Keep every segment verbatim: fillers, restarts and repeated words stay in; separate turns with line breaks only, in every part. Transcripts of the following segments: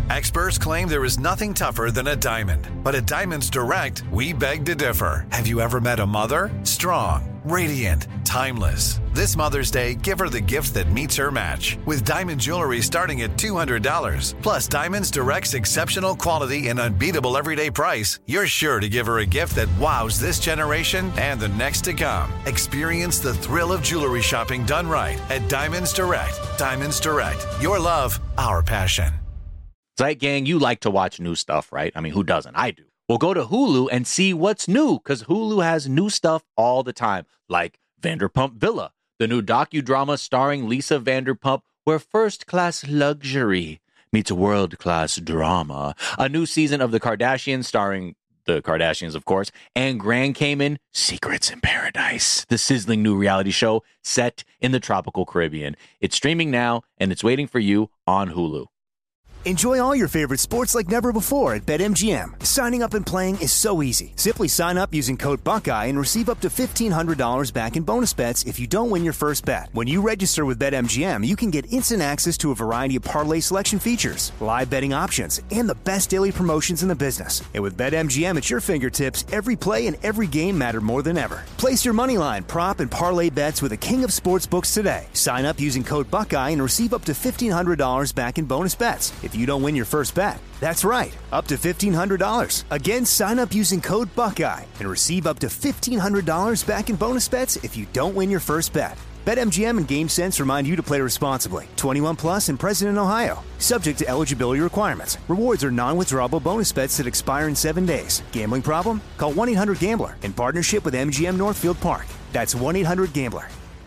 Experts claim there is nothing tougher than a diamond. But at Diamonds Direct, we beg to differ. Have you ever met a mother? Strong, radiant, timeless. This Mother's Day, give her the gift that meets her match. With diamond jewelry starting at two hundred dollars. Plus Diamonds Direct's exceptional quality and unbeatable everyday price, you're sure to give her a gift that wows this generation and the next to come. Experience the thrill of jewelry shopping done right at Diamonds Direct. Diamonds Direct. Your love, our passion.
Right, gang, you like to watch new stuff, right? I mean, who doesn't? I do. Well, go to Hulu and see what's new, because Hulu has new stuff all the time, like Vanderpump Villa, the new docudrama starring Lisa Vanderpump, where first-class luxury meets world-class drama. A new season of The Kardashians starring the Kardashians, of course, and Grand Cayman, Secrets in Paradise, the sizzling new reality show set in the tropical Caribbean. It's streaming now, and it's waiting for you on Hulu.
Enjoy all your favorite sports like never before at BetMGM. Signing up and playing is so easy. Simply sign up using code Buckeye and receive up to fifteen hundred dollars back in bonus bets if you don't win your first bet. When you register with BetMGM, you can get instant access to a variety of parlay selection features, live betting options, and the best daily promotions in the business. And with BetMGM at your fingertips, every play and every game matter more than ever. Place your moneyline, prop, and parlay bets with the king of sportsbooks today. Sign up using code Buckeye and receive up to fifteen hundred dollars back in bonus bets if you don't win your first bet. That's right, up to fifteen hundred dollars. Again, sign up using code Buckeye and receive up to fifteen hundred dollars back in bonus bets if you don't win your first bet. BetMGM and GameSense remind you to play responsibly. twenty-one plus and present in Ohio. Subject to eligibility requirements. Rewards are non-withdrawable bonus bets that expire in seven days. Gambling problem? Call one eight hundred gambler in partnership with M G M Northfield Park. That's one eight hundred gambler.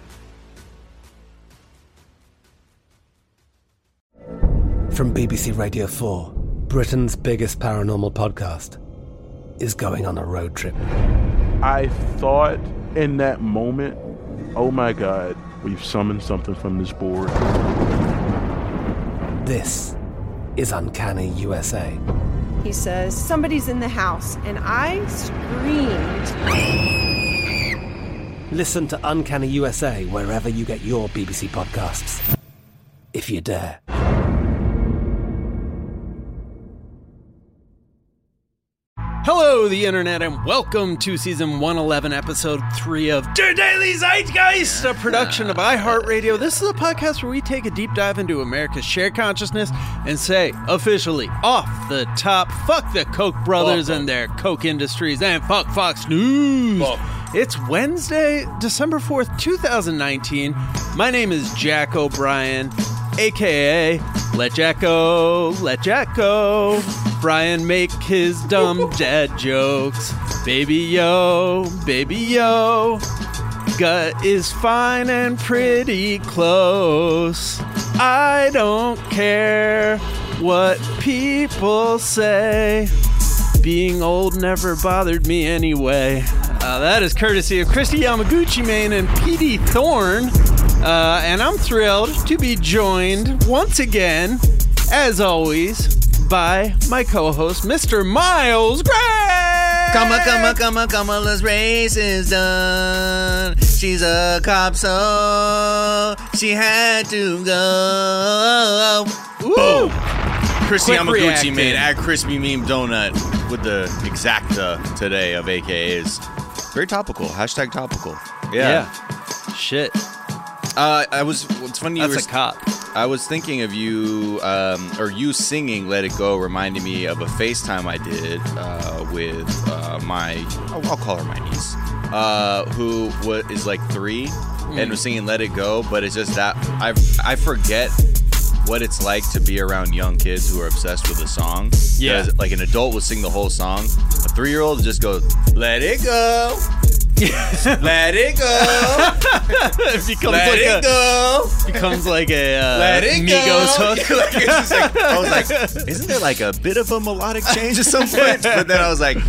From B B C Radio four, Britain's biggest paranormal podcast is going on a road trip.
I thought in that moment, oh my God, we've summoned something from this board.
This is Uncanny U S A.
He says, somebody's in the house, and I screamed.
Listen to Uncanny U S A wherever you get your B B C podcasts, if you dare.
Hello, the internet, and welcome to season one eleven, episode three of Der Daily Zeitgeist, a production of iHeartRadio. This is a podcast where we take a deep dive into America's shared consciousness and say, officially, off the top, fuck the Koch brothers fuck and their Coke industries, and fuck Fox News. Fuck. It's Wednesday, December fourth, twenty nineteen. My name is Jack O'Brien, a k a. Let Jack Go, Let Jack Go. Brian make his dumb dad jokes. Baby yo, baby yo. Gut is fine and pretty close. I don't care what people say. Being old never bothered me anyway. Uh, that is courtesy of Christy Yamaguchi Main and P D Thorne. Uh, and I'm thrilled to be joined once again, as always, by my co-host, Mister Miles Gray.
Come on, come on, come on, come on, let's race is done. She's a cop, so she had to go.
Ooh.
Christy
Quick
Yamaguchi
reacting.
made at Crispy Meme Donut with the exacta today of A K As. Very topical. Hashtag topical. Yeah.
Yeah. Shit.
Uh, I was. It's funny. You
That's
were,
a cop.
I was thinking of you, um, or you singing "Let It Go" reminded me of a FaceTime I did uh, with uh, my. I'll call her my niece, uh, who wa- is like three mm. and was singing "Let It Go," but it's just that I I forget what it's like to be around young kids who are obsessed with a song.
Yeah.
Like an adult would sing the whole song. A three-year-old just goes, "Let it go." Let it go.
It becomes
Let
like
it
a,
go.
becomes like a uh,
Let it
Migos
go.
hook.
Like, it's just like, I was like, isn't there like a bit of a melodic change at some point? But then I was like,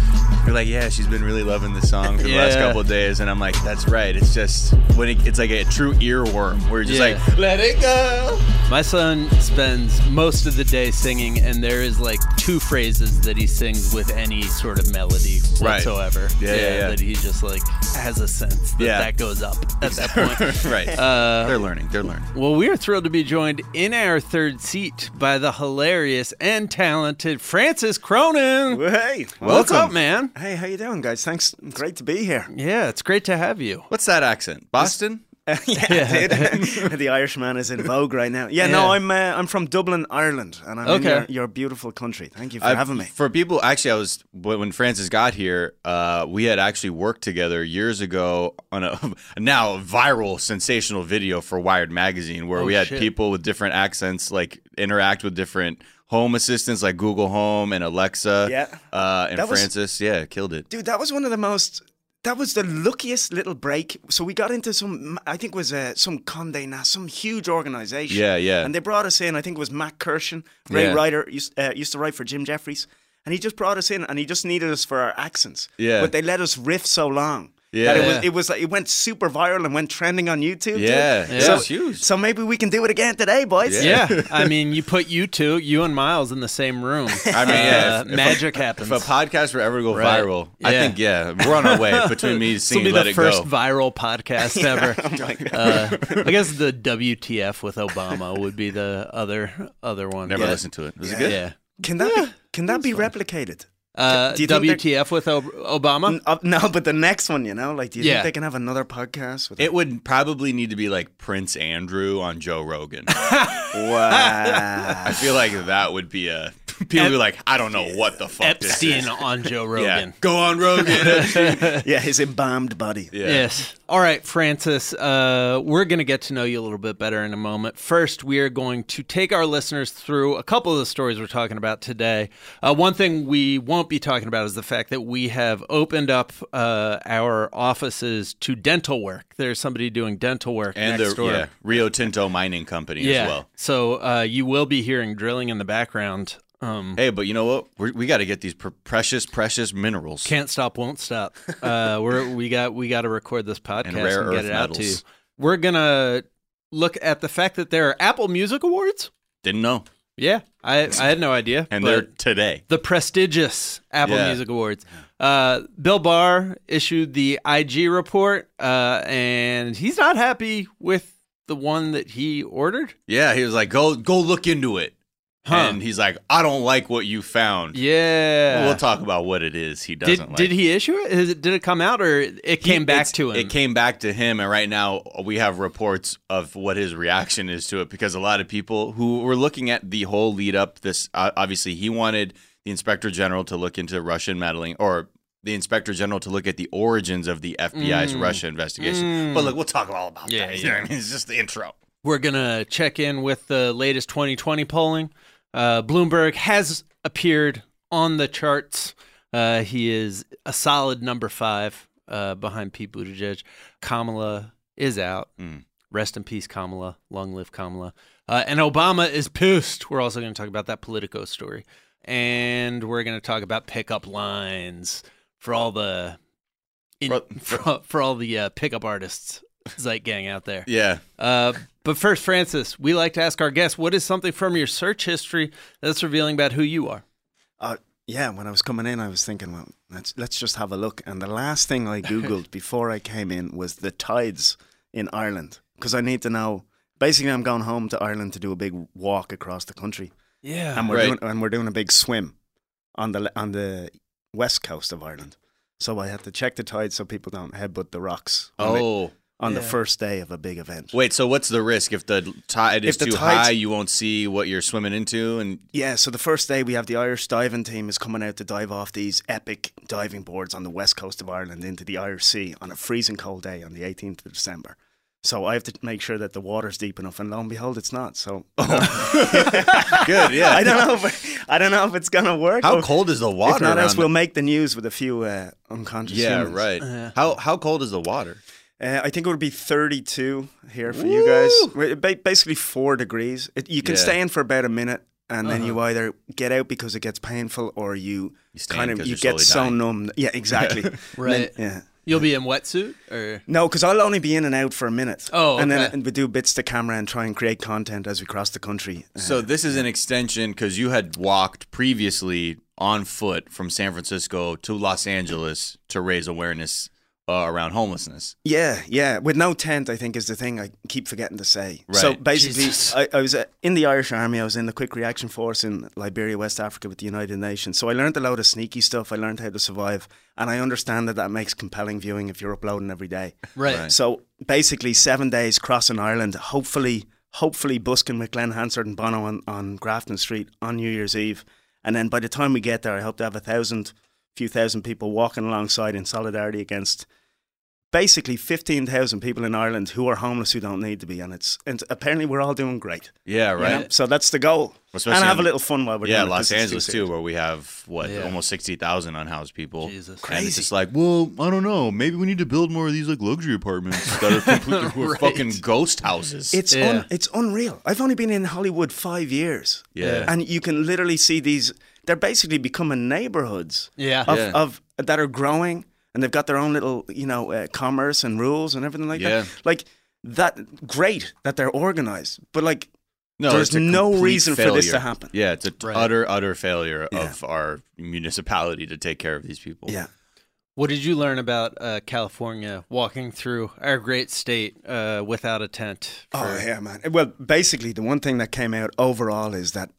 You're like, yeah, she's been really loving this song for the
Yeah.
last couple of days, and I'm like, that's right. It's just when it, it's like a true earworm where you're just
Yeah.
like, let it go.
My son spends most of the day singing, and there is like two phrases that he sings with any sort of melody
Right.
whatsoever.
Yeah, yeah, yeah.
That he just like has a sense that
Yeah.
that goes up at that point.
Right.
Uh,
They're learning. They're learning.
Well, we are thrilled to be joined in our third seat by the hilarious and talented Francis Cronin.
Well, hey,
What's
welcome.
up, man?
hey, how you doing, guys? Thanks, great to be here.
Yeah, it's great to have you.
What's that accent? Boston?
Uh, yeah, dude. The Irishman is in vogue right now. Yeah,
Yeah.
no, I'm uh, I'm from Dublin, Ireland, and I'm
Okay.
in your, your beautiful country. Thank you for
I've-
having me.
For people, actually, I was when when Francis got here. Uh, we had actually worked together years ago on a now viral, sensational video for Wired magazine, where
Oh,
we had
shit.
people with different accents like interact with different home assistants like Google Home and Alexa.
Yeah.
uh, and
That was-
Francis, yeah, killed it.
Dude, that was one of the most. That was the luckiest little break. So we got into some, I think it was uh, some Condé Nast, some huge organization.
Yeah, yeah.
And they brought us in. I think it was Matt Kirshen, great
Yeah.
writer, used, uh, used to write for Jim Jeffries. And he just brought us in, and he just needed us for our accents.
Yeah.
But they let us riff so long.
Yeah.
That it was, it was like, it went super viral and went trending on YouTube. dude.
Yeah,
Yeah.
So,
it's huge.
so maybe we can do it again today, boys.
Yeah.
Yeah, I mean, you put you two, you and Miles, in the same room.
I mean, yeah,
Uh,
if- if a-
magic happens.
If a podcast were ever to go
Right.
viral, I
Yeah.
think yeah, we're on our way. Between me
This will
singing
be
"Let
the
It
first
Go."
viral podcast ever. uh, I guess the W T F with Obama would be the other other one.
Never
yeah.
listened to it. Was it
Yeah.
good?
Yeah.
Can that be, can that be replicated?
Uh,
Do you think
W T F with o- Obama?
N- uh, no, but the next one, you know, like, do you
Yeah.
think they can have another podcast? With
It would probably need to be like Prince Andrew on Joe Rogan.
wow.
I feel like that would be a people would be like, I don't know what the fuck
Epstein
this is.
on Joe
Yeah,
Rogan.
go on Rogan.
Yeah, his embalmed body.
Yeah.
Yes. All right, Francis, uh, we're going to get to know you a little bit better in a moment. First, we are going to take our listeners through a couple of the stories we're talking about today. Uh, one thing we won't be talking about is the fact that we have opened up uh, our offices to dental work. There's somebody doing dental work
And
next
the
door.
yeah, Rio Tinto mining company
Yeah.
as well.
So uh, you will be hearing drilling in the background. Um,
Hey, but you know what? We're, we got to get these pr- precious, precious minerals.
Can't stop, won't stop. Uh, we're we got we got to record this podcast and,
rare
get
earth
it out to you.
metals.
We're gonna look at the fact that there are Apple Music Awards.
Didn't know.
Yeah, I I had no idea.
And
but
they're today.
the prestigious Apple
Yeah.
Music Awards. Uh, Bill Barr issued the I G report, uh, and he's not happy with the one that he ordered.
Yeah, he was like, go go look into it.
Huh.
And he's like, I don't like what you found.
Yeah.
We'll talk about what it is he
Did
doesn't like.
did he issue it? Is it? Did it come out, or it came
He-
back
it's-
to him?
It came back to him, and right now we have reports of what his reaction is to it because a lot of people who were looking at the whole lead up, this uh, obviously he wanted the Inspector General to look into Russian meddling, or the Inspector General to look at the origins of the F B I's
Mm.
Russia investigation.
Mm.
But look, we'll talk all about
Yeah,
that.
yeah.
You know what I mean? It's just the intro.
We're going to check in with the latest twenty twenty polling. Uh, Bloomberg has appeared on the charts. Uh, he is a solid number five uh, behind Pete Buttigieg. Kamala is out.
Mm.
Rest in peace, Kamala. Long live Kamala. Uh, and Obama is pissed. We're also going to talk about that Politico story. And we're going to talk about pickup lines for all the in,
For-
for, for all the uh, pickup artists, Zeit gang out there.
Yeah.
Uh, but first, Francis, we like to ask our guests, what is something from your search history that's revealing about who you are?
Uh, yeah, when I was coming in, I was thinking, well, let's let's just have a look. And the last thing I Googled before I came in was the tides in Ireland, because I need to know. Basically, I'm going home to Ireland to do a big walk across the country,
Yeah.
and we're
Right.
doing and we're doing a big swim on the on the west coast of Ireland. So I had to check the tides so people don't headbutt the rocks on, the,
Oh.
on the
Yeah.
first day of a big event.
Wait, so what's the risk if the tide is
If the
too
tides-
high? You won't see what you're swimming into, and
Yeah, so the first day we have the Irish diving team is coming out to dive off these epic diving boards on the west coast of Ireland into the Irish Sea on a freezing cold day on the eighteenth of December. So I have to make sure that the water's deep enough, and lo and behold, it's not. So
good, yeah.
I don't know if I don't know if it's gonna work.
How
or-
cold is the water?
If not else,
around
we'll make the news with a few uh, unconscious
Yeah,
humans.
right.
Uh,
How how cold is the water?
Uh, I think it would be thirty-two here for you guys. Ba- Basically four degrees. It, you can
Yeah.
stay in for about a minute, and then
Uh-huh.
you either get out because it gets painful, or you,
You stay
kind
in
of
'cause
you
you're
get
slowly
so
dying.
numb. Yeah, exactly.
Right.
And then- yeah.
You'll be in wetsuit or
No, because I'll only be in and out for a minute.
Oh,
and
okay.
then we do bits to camera and try and create content as we cross the country.
So
Uh,
this is an extension because you had walked previously on foot from San Francisco to Los Angeles to raise awareness uh, around homelessness.
yeah, yeah. With no tent, I think is the thing I keep forgetting to say. So
Right.
basically,
Jesus.
I, I was uh, in the Irish Army. I was in the Quick Reaction Force in Liberia, West Africa, with the United Nations. So I learned a load of sneaky stuff. I learned how to survive, and I understand that that makes compelling viewing if you're uploading every day.
right.
Right.
So basically, seven days crossing Ireland. Hopefully, hopefully busking with Glenn Hansard and Bono on, on Grafton Street on New Year's Eve, and then by the time we get there, I hope to have a thousand, few thousand people walking alongside in solidarity against basically fifteen thousand people in Ireland who are homeless who don't need to be, and it's and apparently we're all doing great.
Yeah,
you
right.
know? So that's the goal,
Especially
and have
in-
a little fun while we're
Yeah,
doing it, 'cause
Los
it's too
Angeles too,
serious.
where we have what
Yeah.
almost sixty thousand unhoused people.
Jesus.
And it's
Crazy.
just like, well, I don't know. Maybe we need to build more of these like luxury apartments that are completely who are
Right.
fucking ghost houses.
It's
Yeah.
un, it's unreal. I've only been in Hollywood five years.
Yeah.
and you can literally see these. They're basically becoming neighborhoods.
Yeah.
Of,
Yeah.
of that are growing, and they've got their own little, you know, uh, commerce and rules and everything like
Yeah.
that. Like that. Great that they're organized, but like
no,
there's
it's a
no
complete
reason for this to
failure.
happen.
Yeah, it's a
Right.
utter, utter failure
Yeah.
of our municipality to take care of these people.
Yeah.
What did you learn about uh, California walking through our great state uh, without a tent?
Oh
for-
yeah, man. Well, basically, the one thing that came out overall is that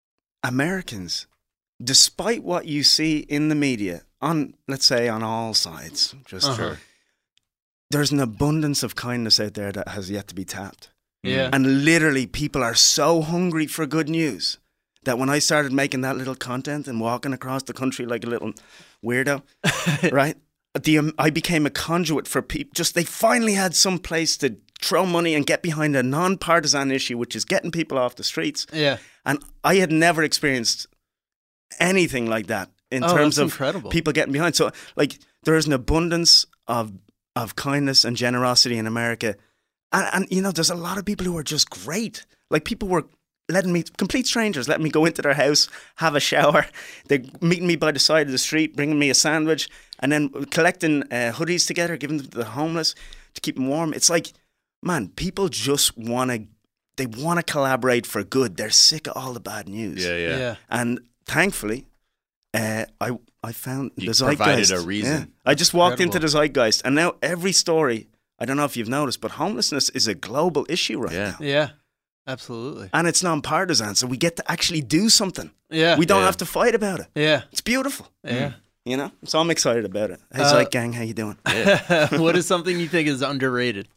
Americans, despite what you see in the media, on let's say on all sides, just
Uh-huh.
there's an abundance of kindness out there that has yet to be tapped.
Yeah.
And literally, people are so hungry for good news that when I started making that little content and walking across the country like a little weirdo, right? The um, I became a conduit for people. Just they finally had some place to throw money and get behind a non-partisan issue, which is getting people off the streets.
Yeah.
And I had never experienced anything like that in
Oh,
terms
that's
of
incredible.
people getting behind. So, like, there is an abundance of of kindness and generosity in America. And, and, you know, there's a lot of people who are just great. Like, people were letting me, complete strangers, letting me go into their house, have a shower. They're meeting me by the side of the street, bringing me a sandwich, and then collecting uh, hoodies together, giving them to the homeless to keep them warm. It's like, man, people just want to, they want to collaborate for good. They're sick of all the bad news.
Yeah, yeah.
Yeah.
And thankfully, uh, I I found
You
the Zeitgeist.
provided a reason.
Yeah. I just walked into
incredible.
the Zeitgeist, and now every story, I don't know if you've noticed, but homelessness is a global issue right
Yeah.
now.
Yeah. Absolutely.
And it's non-partisan, so we get to actually do something.
Yeah.
We don't
Yeah.
have to fight about it.
Yeah.
It's beautiful.
Yeah.
You know? So I'm excited about it. Hey,
Uh,
Zeit Gang, how you doing?
What is something you think is underrated?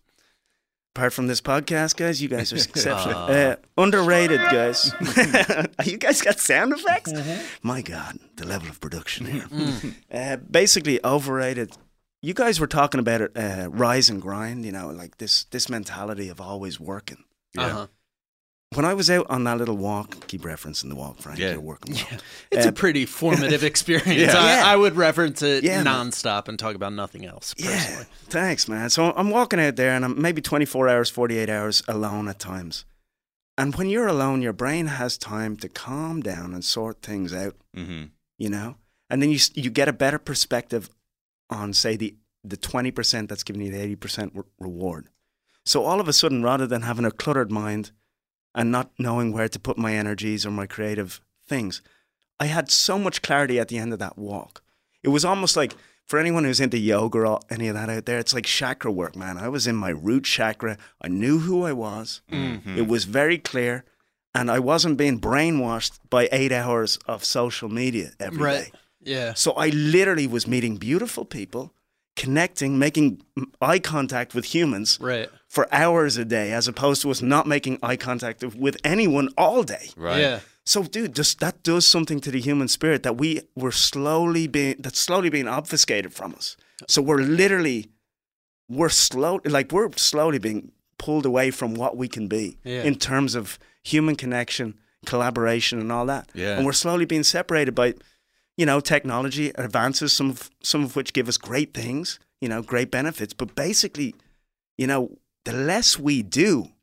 Apart from this podcast, guys, you guys are exceptional.
Aw.
Uh, underrated, guys. You guys got sound effects?
Mm-hmm.
My God, the level of production here.
Mm.
Uh, basically, overrated. You guys were talking about it, uh, rise and grind. You know, like this this mentality of always working.
Uh-huh.
When I was out on that little walk, keep referencing the walk, Frank.
Yeah.
You're working well.
It's
Uh,
a pretty formative experience.
Yeah.
I,
Yeah.
I would reference it
Yeah, man.
nonstop and talk about nothing else.
Yeah,
Personally.
thanks, man. So I'm walking out there, and I'm maybe twenty-four hours, forty-eight hours alone at times. And when you're alone, your brain has time to calm down and sort things out.
Mm-hmm.
You know, and then you s- you get a better perspective on, say, the the twenty percent that's giving you the eighty percent re- reward. So all of a sudden, rather than having a cluttered mind and not knowing where to put my energies or my creative things, I had so much clarity at the end of that walk. It was almost like, for anyone who's into yoga or any of that out there, it's like chakra work, man. I was in my root chakra. I knew who I was.
Mm-hmm.
It was very clear. And I wasn't being brainwashed by eight hours of social media every day.
Right. Yeah.
So I literally was meeting beautiful people, connecting, making eye contact with humans
Right.
for hours a day, as opposed to us not making eye contact with anyone all day.
Right.
Yeah.
So, dude, just that does something to the human spirit that we were slowly being that's slowly being obfuscated from us. So we're literally we're slow like we're slowly being pulled away from what we can be
Yeah.
in terms of human connection, collaboration, and all that.
Yeah.
And we're slowly being separated by, you know, technology advances, some of, some of which give us great things, you know, great benefits. But basically, you know, the less we do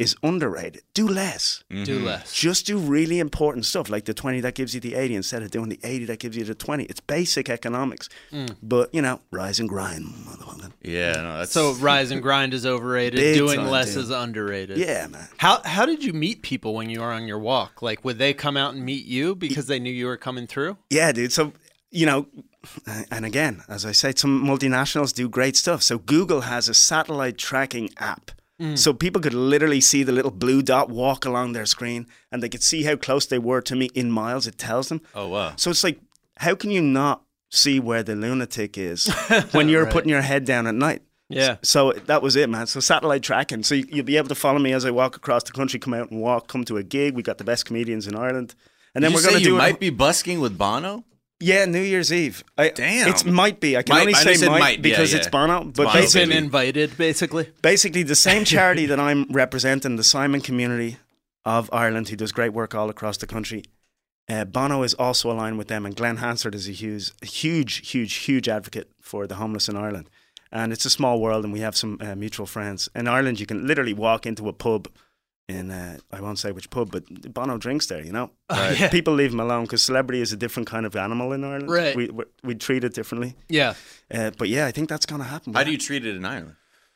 is underrated. Do less.
Mm-hmm. Do less.
Just do really important stuff like the twenty that gives you the eighty instead of doing the eighty that gives you the twenty. It's basic economics. Mm. But, you know, rise and grind, motherfucker.
Yeah, no, that's...
So rise and grind is overrated.
Big
Doing
time,
less
dude.
is underrated.
Yeah, man.
How how did you meet people when you were on your walk? Like, would they come out and meet you because they knew you were coming through?
Yeah, dude. So, you know, and again, as I said, some multinationals do great stuff. So Google has a satellite tracking app. Mm. So people could literally see the little blue dot walk along their screen and they could see how close they were to me in miles. It tells them.
Oh, wow.
So it's like, how can you not see where the lunatic is when you're
Right.
putting your head down at night?
Yeah.
So that was it, man. So satellite tracking. So you- you'll be able to follow me as I walk across the country, come out and walk, come to a gig. We got the best comedians in Ireland. And then
Did
we're
you
going
say
to do
you
it.
might be busking with Bono?
Yeah, New Year's Eve. I,
Damn.
It might be. I can
Might-
only
I
say
said
might,
might,
because
yeah,
it's
yeah.
Bono. But
Bono,
You've
basically,
been
baby.
invited, basically.
basically, the same charity that I'm representing, the Simon Community of Ireland, who does great work all across the country, uh, Bono is also aligned with them. And Glenn Hansard is a huge, huge, huge, huge advocate for the homeless in Ireland. And it's a small world, and we have some uh, mutual friends. In Ireland, you can literally walk into a pub in, uh, I won't say which pub, but Bono drinks there, you know?
Oh, yeah.
People leave him alone because celebrity is a different kind of animal in Ireland.
Right.
We, we, we treat it differently.
Yeah.
Uh, but yeah, I think that's going to happen.
How do you treat it in Ireland?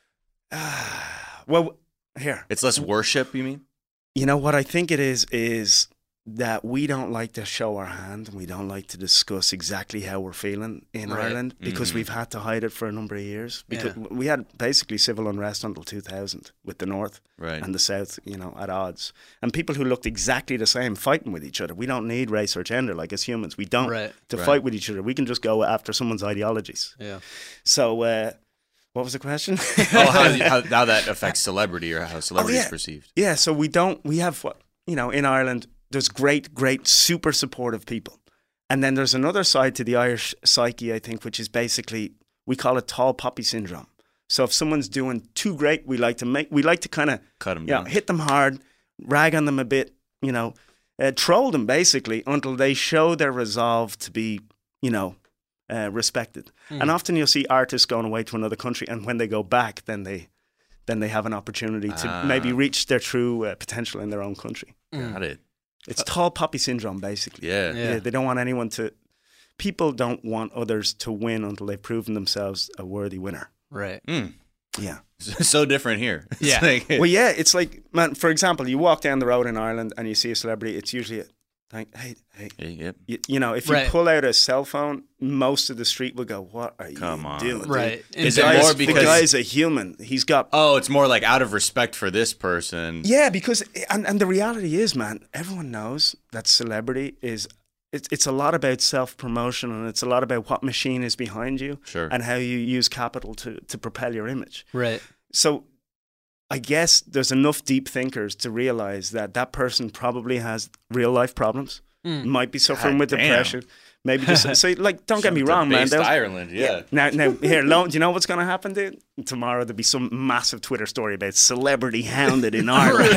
Well, here.
It's less worship, you mean?
You know, what I think it is, is that we don't like to show our hand and we don't like to discuss exactly how we're feeling in
Right.
Ireland because
Mm-hmm.
we've had to hide it for a number of years. Because we had basically civil unrest until two thousand with the North
Right.
and the South, you know, at odds. And people who looked exactly the same fighting with each other. We don't need race or gender, like as humans. We don't
Right.
to
Right.
fight with each other. We can just go after someone's ideologies.
Yeah.
So, uh, what was the question?
Oh, how, how, how that affects celebrity or how celebrity
Oh, yeah.
is perceived.
Yeah, so we don't, we have what, you know, in Ireland, there's great, great, super supportive people. And then there's another side to the Irish psyche, I think, which is basically, we call it tall poppy syndrome. So if someone's doing too great, we like to make, we like to kind of,
Cut them
you know,
down.
hit them hard, rag on them a bit, you know, uh, troll them basically until they show their resolve to be, you know, uh, respected.
Hmm.
And often you'll see artists going away to another country, and when they go back, then they, then they have an opportunity to
Ah.
maybe reach their true uh, potential in their own country.
Got it.
It's tall poppy syndrome, basically.
Yeah.
Yeah.
Yeah, they don't want anyone to. People don't want others to win until they've proven themselves a worthy winner.
Right.
Mm.
Yeah.
So different here. It's
Yeah.
like-
Well, yeah, it's like, man, for example, you walk down the road in Ireland and you see a celebrity, it's usually a, like, hey, hey.
Yeah, yep.
You, you know, if you
Right.
pull out a cell phone, most of the street will go, what are
Come
you
on.
doing? dude?
Right.
Is
The
it
guy's-
more
the
because-
guy's a human. He's got
Oh, it's more like out of respect for this person.
Yeah, because and, and the reality is, man, everyone knows that celebrity is it's it's a lot about self promotion and it's a lot about what machine is behind you
Sure.
and how you use capital to to propel your image.
Right.
So I guess there's enough deep thinkers to realize that that person probably has real life problems, might be suffering
God
with
damn.
depression. Maybe just so like don't get me
Something
wrong, man.
based
those-
Ireland, yeah.
Now, now here, lo, do you know what's going to happen, dude? Tomorrow there'll be some massive Twitter story about celebrity hounded in Ireland.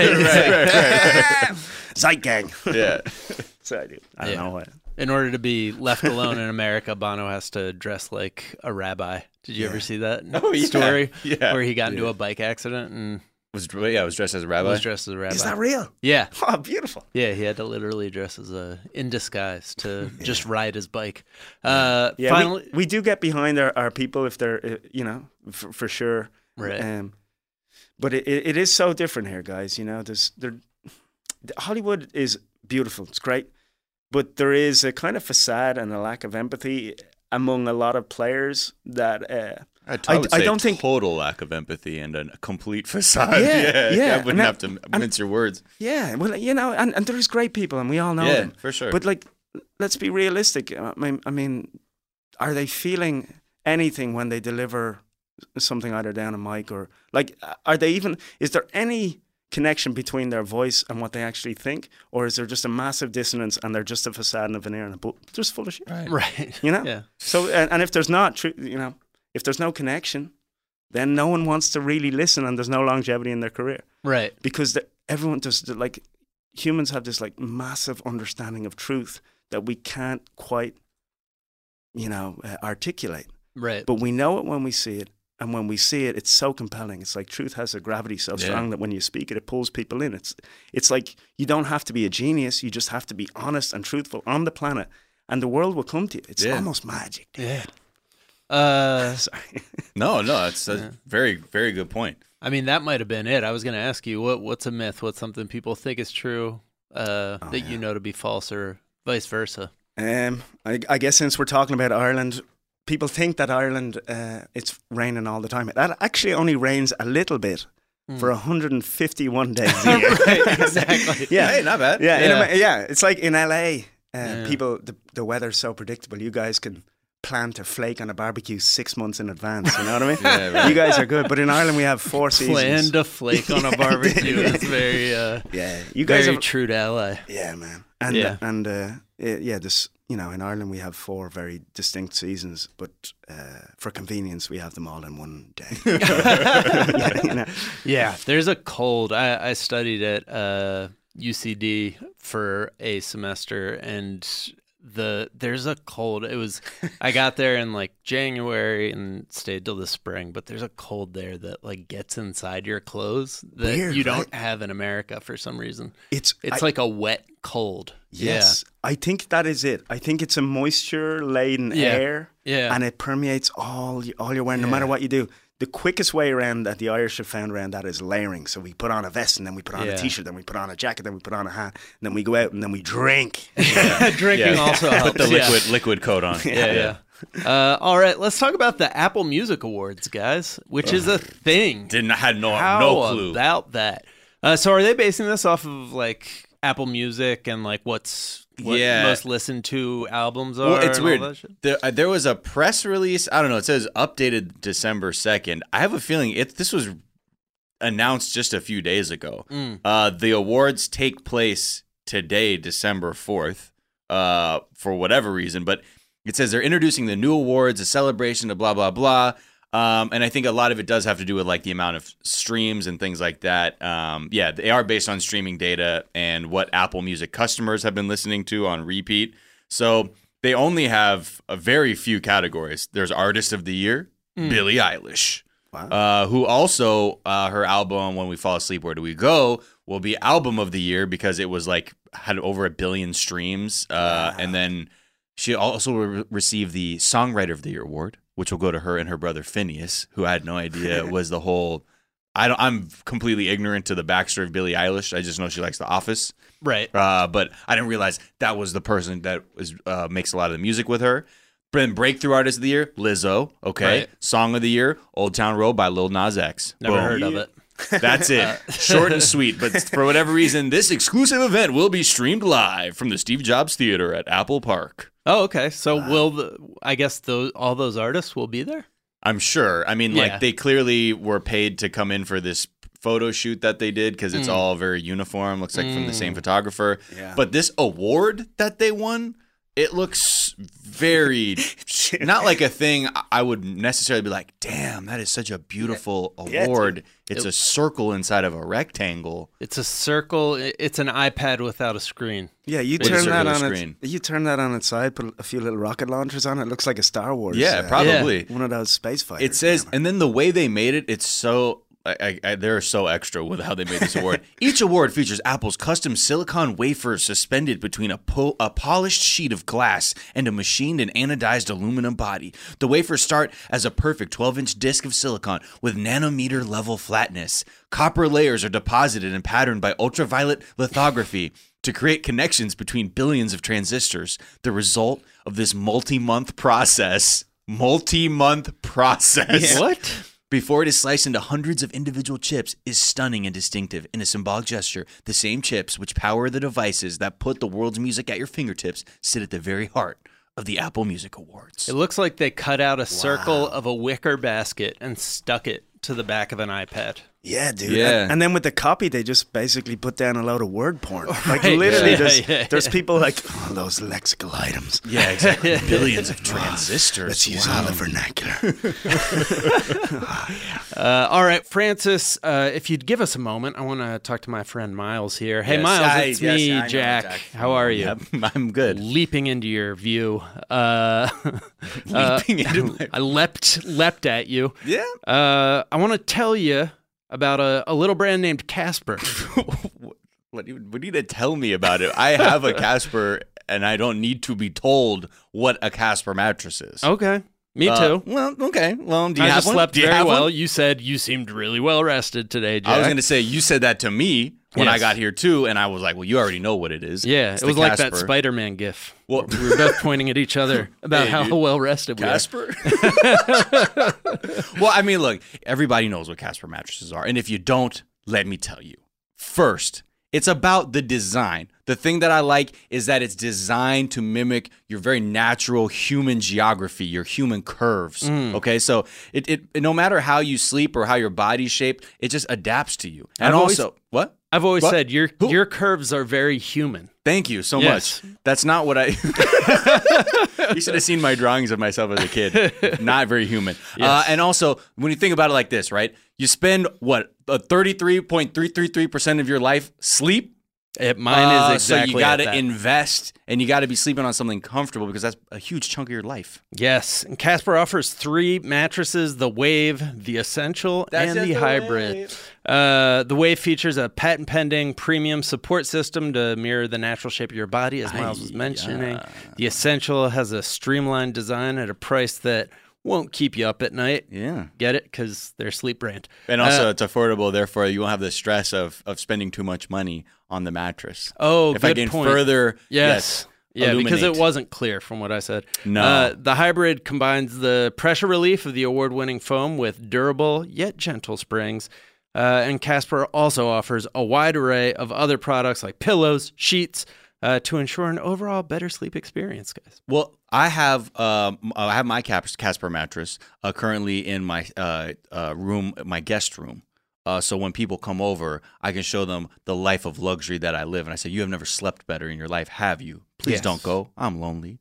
Zeit gang.
Yeah.
So, dude, I don't
Yeah.
know what.
In order to be left alone in America, Bono has to dress like a rabbi. Did you ever see that
Oh, yeah.
story?
Yeah.
Where he got into a bike accident and
Was yeah, was dressed as a rabbi.
was dressed as a rabbi.
Is that real?
Yeah.
Oh, beautiful.
Yeah, he had to literally dress as a in disguise to just ride his bike. Uh,
Yeah,
finally,
we, we do get behind our, our people if they're, uh, you know, for, for sure.
Right.
Um, but it, it, it is so different here, guys. You know, there's there, Hollywood is beautiful. It's great. But there is a kind of facade and a lack of empathy among a lot of players that uh,
I,
I-
would
I
say
don't think-
total lack of empathy and a complete facade.
Yeah, yeah,
I
and
wouldn't
that-
have to
and-
mince your words.
yeah, well, you know, and, and there's great people and we all know
Yeah,
them.
for sure.
But like, let's be realistic. I mean, I mean, are they feeling anything when they deliver something either down a mic or like, are they even, is there any connection between their voice and what they actually think? Or is there just a massive dissonance and they're just a facade and a veneer and a bu- just full of shit?
Right.
right.
You know?
Yeah.
So, and, and if there's not, tru- you know, if there's no connection, then no one wants to really listen and there's no longevity in their career.
Right.
Because the, everyone does, like, humans have this, like, massive understanding of truth that we can't quite, you know, uh, articulate.
Right.
But we know it when we see it And when we see it, it's so compelling. It's like truth has a gravity so strong
Yeah.
that when you speak it, it pulls people in. It's it's like you don't have to be a genius. You just have to be honest and truthful on the planet, and the world will come to you. It's
Yeah.
almost magic. Dude.
Yeah. Uh,
Sorry.
No, no, it's a very, very good point.
I mean, that might have been it. I was going to ask you, what what's a myth? What's something people think is true uh,
Oh,
that
yeah.
you know to be false, or vice versa?
Um, I, I guess since we're talking about Ireland, people think that Ireland, uh, it's raining all the time. That actually only rains a little bit for one hundred fifty-one days a year.
Right, exactly.
Yeah,
Hey, not bad.
yeah, in
Yeah.
Ama- yeah. It's like in L A, uh,
Yeah.
people the the weather's so predictable. You guys can plan to flake on a barbecue six months in advance. You know what I mean?
Yeah, right.
You guys are good, but in Ireland we have four seasons.
Plan to flake on a barbecue is very, uh,
Yeah, you guys
very
have.
true to L A.
Yeah, man. And
Yeah.
and uh, yeah, yeah, this you know, in Ireland we have four very distinct seasons, but uh, for convenience we have them all in one day. yeah, you know.
Yeah, there's a cold. I, I studied at uh, U C D for a semester, and the there's a cold. It was I got there in like January and stayed till the spring, but there's a cold there that like gets inside your clothes that
Weird,
you don't
right?
have in America for some reason.
It's
It's
I-
like a wet cold.
Yes, I think that is it. I think it's a moisture-laden
Yeah.
air,
Yeah.
and it permeates all y- all your wear, no matter what you do. The quickest way around that the Irish have found around that is layering. So we put on a vest, and then we put on
Yeah.
a t-shirt, then we put on a jacket, then we put on a hat, and then we go out and then we drink.
Yeah. Drinking
Yeah.
also helps.
Put the
yeah.
liquid liquid coat on.
Yeah, yeah. Uh, all right, let's talk about the Apple Music Awards, guys, which is a thing.
Didn't had no
How
no clue.
about that? Uh, so are they basing this off of like Apple Music and like what's what
Yeah.
most listened to albums are?
Well, it's
and all
weird.
that shit?
There, uh, there was a press release. I don't know. It says updated December second. I have a feeling it. This was announced just a few days ago.
Mm.
Uh, the awards take place today, December fourth, uh, for whatever reason. But it says they're introducing the new awards, a celebration of blah, blah, blah. Um, and I think a lot of it does have to do with like the amount of streams and things like that. Um, yeah, they are based on streaming data and what Apple Music customers have been listening to on repeat. So they only have a very few categories. There's Artist of the Year, Billie Eilish.
Wow.
Uh, who also, uh, her album, When We Fall Asleep, Where Do We Go, will be Album of the Year because it was like, had over a billion streams. Uh,
Wow.
And then she also re- received the Songwriter of the Year award, which will go to her and her brother Phineas, who I had no idea was the whole. I don't, I'm completely ignorant to the backstory of Billie Eilish. I just know she likes The Office.
Right.
Uh, but I didn't realize that was the person that was uh, makes a lot of the music with her. Then Breakthrough Artist of the Year, Lizzo. Okay.
Right.
Song of the Year, Old Town Road by Lil Nas X.
Never
Boom.
heard of it.
That's it. Short and sweet. But for whatever reason, this exclusive event will be streamed live from the Steve Jobs Theater at Apple Park.
Oh, okay. So will the? I guess those all those artists will be there.
I'm sure. I mean,
Yeah.
like they clearly were paid to come in for this photo shoot that they did because it's
Mm.
all very uniform. Looks like from the same
Mm.
photographer.
Yeah.
But this award that they won, it looks very not like a thing I would necessarily be like, damn, that is such a beautiful
Yeah,
award. It's
It-
a circle inside of a rectangle.
It's a circle. i- It's an iPad without a screen.
Yeah, you
With a
turn that
circular
on
screen.
its, you turn that on its side, put a few little rocket launchers on it. It looks like a Star Wars.
Yeah,
uh,
probably.
one of those space fighters.
It says,
whatever.
and then the way they made it, it's so. I, I, I, they're so extra with how they made this award. Each award features Apple's custom silicon wafers suspended between a, po- a polished sheet of glass and a machined and anodized aluminum body. The wafers start as a perfect twelve-inch disc of silicon with nanometer level flatness. Copper layers are deposited and patterned by ultraviolet lithography to create connections between billions of transistors. The result of this multi-month process, multi-month process.
What?
Before it is sliced into hundreds of individual chips is stunning and distinctive. In a symbolic gesture, the same chips which power the devices that put the world's music at your fingertips sit at the very heart of the Apple Music Awards.
It looks like they cut out a circle of a wicker basket and stuck it to the back of an iPad.
Yeah, dude.
Yeah.
And, and then with the copy, they just basically put down a load of word porn. Like
Right.
literally,
Yeah,
there's,
yeah,
there's
yeah.
people like, oh, those lexical items.
Yeah, exactly. Billions of transistors.
Let's use all the vernacular.
Uh, all right, Francis, uh, if you'd give us a moment, I want to talk to my friend Miles here. Hey,
Yes,
Miles,
I-
it's
yes,
me,
I know,
Jack.
Jack.
How are you?
Yep, I'm good.
Leaping into your view. Uh,
Leaping
uh,
into my-
I leapt, leapt at you.
Yeah.
Uh, I want to tell you about a, a little brand named Casper.
What do you, what do you need to tell me about it? I have a Casper, and I don't need to be told what a Casper mattress is.
Okay. Me
Uh,
too.
Well, okay. Well, do you
I
have
just
one?
slept
Do you
very
have
well.
one?
You said you seemed really well rested today, Jack.
I was going to say, you said that to me when I
Yes.
got here, too, and I was like, well, you already know what it is.
Yeah,
It's
it
the
was like that
Casper.
Spider-Man gif.
Well-
we were both pointing at each other about
Hey,
how
dude.
well rested we are.
Casper? Well, I mean, look, everybody knows what Casper mattresses are. And if you don't, let me tell you. First, it's about the design. The thing that I like is that it's designed to mimic your very natural human geography, your human curves.
Mm.
Okay, so it, it no matter how you sleep or how your body's shaped, it just adapts to you. And
I've always-
also, what?
I've always
What?
said your
Who?
your curves are very human.
Thank you so
Yes.
much. That's not what I. You should have seen my drawings of myself as a kid. Not very human. Uh, and also, when you think about it like this, right? You spend what thirty-three point three three three percent of your life sleep.
It, mine
Uh,
is exactly
so you got
at
to
that.
invest, and you got to be sleeping on something comfortable because that's a huge chunk of your life.
Yes, and Casper offers three mattresses: the Wave, the Essential,
That's
and
it,
the,
the
Hybrid.
Wave.
Uh, the Wave features a patent-pending premium support system to mirror the natural shape of your body, as Miles was mentioning. The Essential has a streamlined design at a price that won't keep you up at night.
Yeah.
Get it? Because they're sleep brand.
And also,
Uh,
it's affordable. Therefore, you won't have the stress of of spending too much money on the mattress.
Oh,
if
good
I can
point.
further,
Yes. Yeah, because it
illuminate.
wasn't clear from what I said.
No.
Uh, the Hybrid combines the pressure relief of the award-winning foam with durable yet gentle springs. Uh, and Casper also offers a wide array of other products like pillows, sheets, uh, to ensure an overall better sleep experience, guys.
Well, I have um, I have my Cas- Casper mattress uh, currently in my uh, uh, room, my guest room. Uh, so when people come over, I can show them the life of luxury that I live. And I say, you have never slept better in your life, have you? Please
Yes.
don't go. I'm lonely.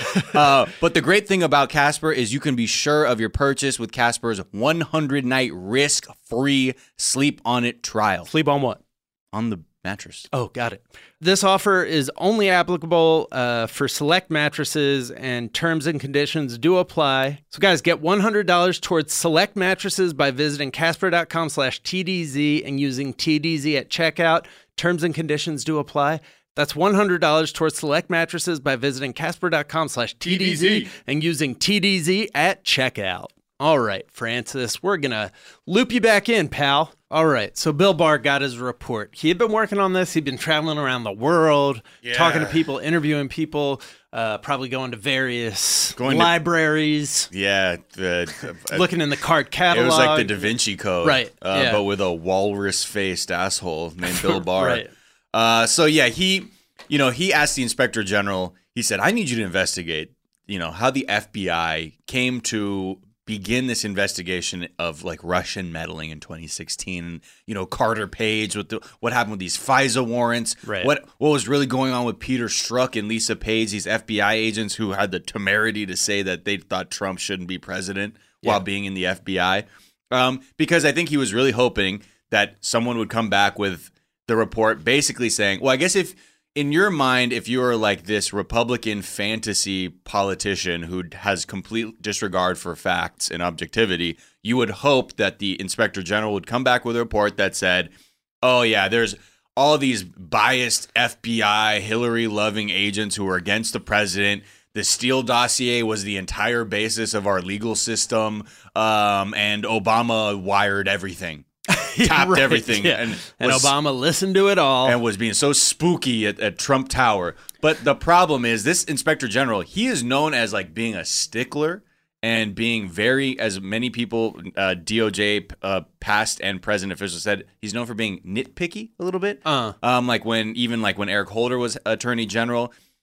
uh, but the great thing about Casper is you can be sure of your purchase with Casper's one hundred night risk-free sleep on it trial.
Sleep on what?
On the mattress.
Oh, got it. This offer is only applicable uh, for select mattresses, and terms and conditions do apply. So, guys, get one hundred dollars towards select mattresses by visiting casper.com slash TDZ and using T D Z at checkout. Terms and conditions do apply. That's one hundred dollars towards select mattresses by visiting casper.com slash TDZ and using T D Z at checkout. All right, Francis, we're going to loop you back in, pal. All right, so Bill Barr got his report. He had been working on this. He'd been traveling around the world, talking to people, interviewing people, uh, probably going to various
Going to-
libraries,
Yeah. The, uh,
looking in the card
It
catalog.
was like the Da Vinci Code,
Right,
Uh,
yeah.
But with a walrus-faced asshole named Bill Barr.
Right.
Uh, so yeah, he, you know, he asked the Inspector General. He said, "I need you to investigate, you know, how the F B I came to begin this investigation of like Russian meddling in twenty sixteen. And, you know, Carter Page with the, what happened with these FISA warrants.
Right.
What what was really going on with Peter Strzok and Lisa Page, these F B I agents who had the temerity to say that they thought Trump shouldn't be president while being in the F B I. Um, because I think he was really hoping that someone would come back with the report basically saying, well, I guess if in your mind, if you are like this Republican fantasy politician who has complete disregard for facts and objectivity, you would hope that the Inspector General would come back with a report that said, oh, yeah, there's all these biased F B I, Hillary-loving agents who are against the president. The Steele dossier was the entire basis of our legal system, um, and Obama wired everything. Tapped
Right,
everything,
yeah.
and,
And
was-
Obama listened to it all.
and was being so spooky at, at Trump Tower. But the problem is, this Inspector General, he is known as like being a stickler and being very, as many people, uh, D O J uh, past and present officials said, he's known for being nitpicky a little bit.
Uh.
Um, like when even like when Eric Holder was Attorney General.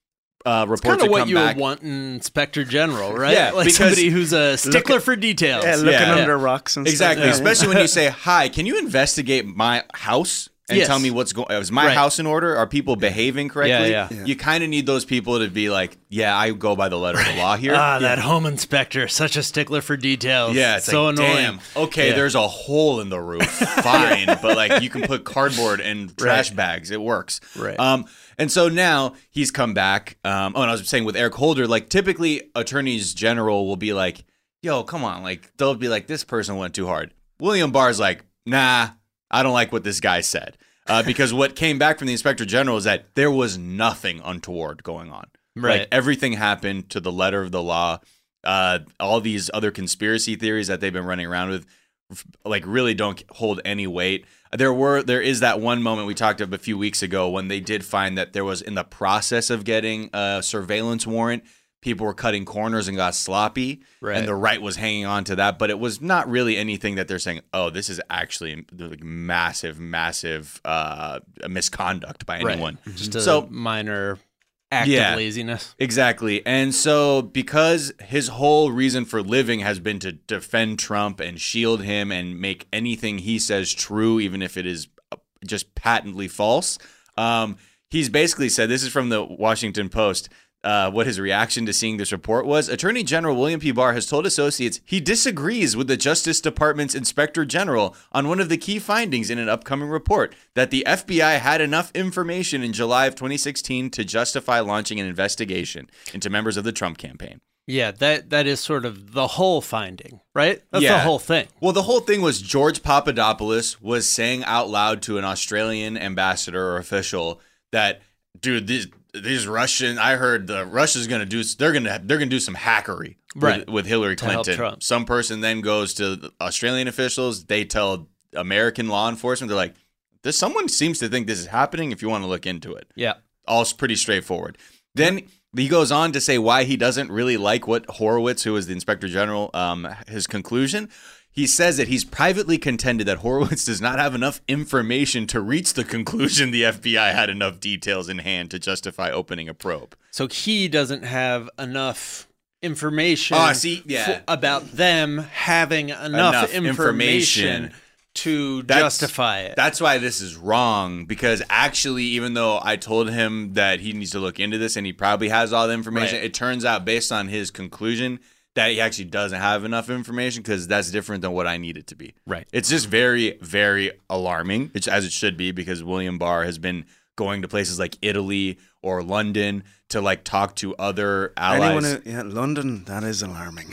uh,
It's
report
kind
to
of what
come
you
back.
would want in Inspector General, right?
Yeah,
like
because
somebody who's a stickler for details.
Yeah, looking
Yeah.
under rocks and
Exactly,
stuff. Yeah.
especially when you say, "Hi, can you investigate my house and
Yes.
tell me what's going? Is my
Right.
house in order? Are people behaving correctly?"
Yeah, yeah.
You kind of need those people to be like, "Yeah, I go by the letter of the law here."
Ah, that home inspector, such a stickler for details.
Yeah, it's
so
like,
annoying.
damn. Okay,
Yeah.
there's a hole in the roof. Fine, but like you can put cardboard and trash bags. It works.
Right.
Um, and so now he's come back. Um, oh, and I was saying with Eric Holder, like typically attorneys general will be like, "Yo, come on," like they'll be like, "This person went too hard." William Barr's like, "Nah, I don't like what this guy said." Uh, because what came back from the inspector general is that there was nothing untoward going on.
Right.
Like everything happened to the letter of the law. Uh, all these other conspiracy theories that they've been running around with, like really don't hold any weight. There were, there is that one moment we talked about a few weeks ago when they did find that there was in the process of getting a surveillance warrant, people were cutting corners and got sloppy,
Right.
and the right was hanging on to that. But it was not really anything that they're saying, oh, this is actually like massive, massive uh, misconduct by
Right.
anyone.
Just a
So-
minor act
Yeah.
of laziness.
Exactly. And so because his whole reason for living has been to defend Trump and shield him and make anything he says true, even if it is just patently false, um, he's basically said, this is from the Washington Post, Uh, what his reaction to seeing this report was. Attorney General William P. Barr has told associates he disagrees with the Justice Department's Inspector General on one of the key findings in an upcoming report, that the F B I had enough information in July of twenty sixteen to justify launching an investigation into members of the Trump campaign.
Yeah, that that is sort of the whole finding, right? That's
Yeah.
the whole thing.
Well, the whole thing was George Papadopoulos was saying out loud to an Australian ambassador or official that, dude, these these Russian, I heard the Russia's going to do, they're going to they're going to do some hackery
Right.
with, with Hillary
To help
Clinton.
Trump.
Some person then goes to the Australian officials. They tell American law enforcement, they're like, "This someone seems to think this is happening. If you want to look into it."
Yeah.
All pretty straightforward. Then he goes on to say why he doesn't really like what Horowitz, who is the Inspector General, um, his conclusion. He says that he's privately contended that Horowitz does not have enough information to reach the conclusion the F B I had enough details in hand to justify opening a probe.
So he doesn't have enough information
Oh, see, yeah.
f- about them having enough,
Enough
information,
information.
to
That's-
justify it.
That's why this is wrong, because actually, even though I told him that he needs to look into this and he probably has all the information,
Right.
it turns out based on his conclusion that he actually doesn't have enough information, because that's different than what I need it to be.
Right.
It's just very, very alarming, it's, as it should be, because William Barr has been going to places like Italy or London to like talk to other allies.
Anyone who, yeah, London, that is alarming.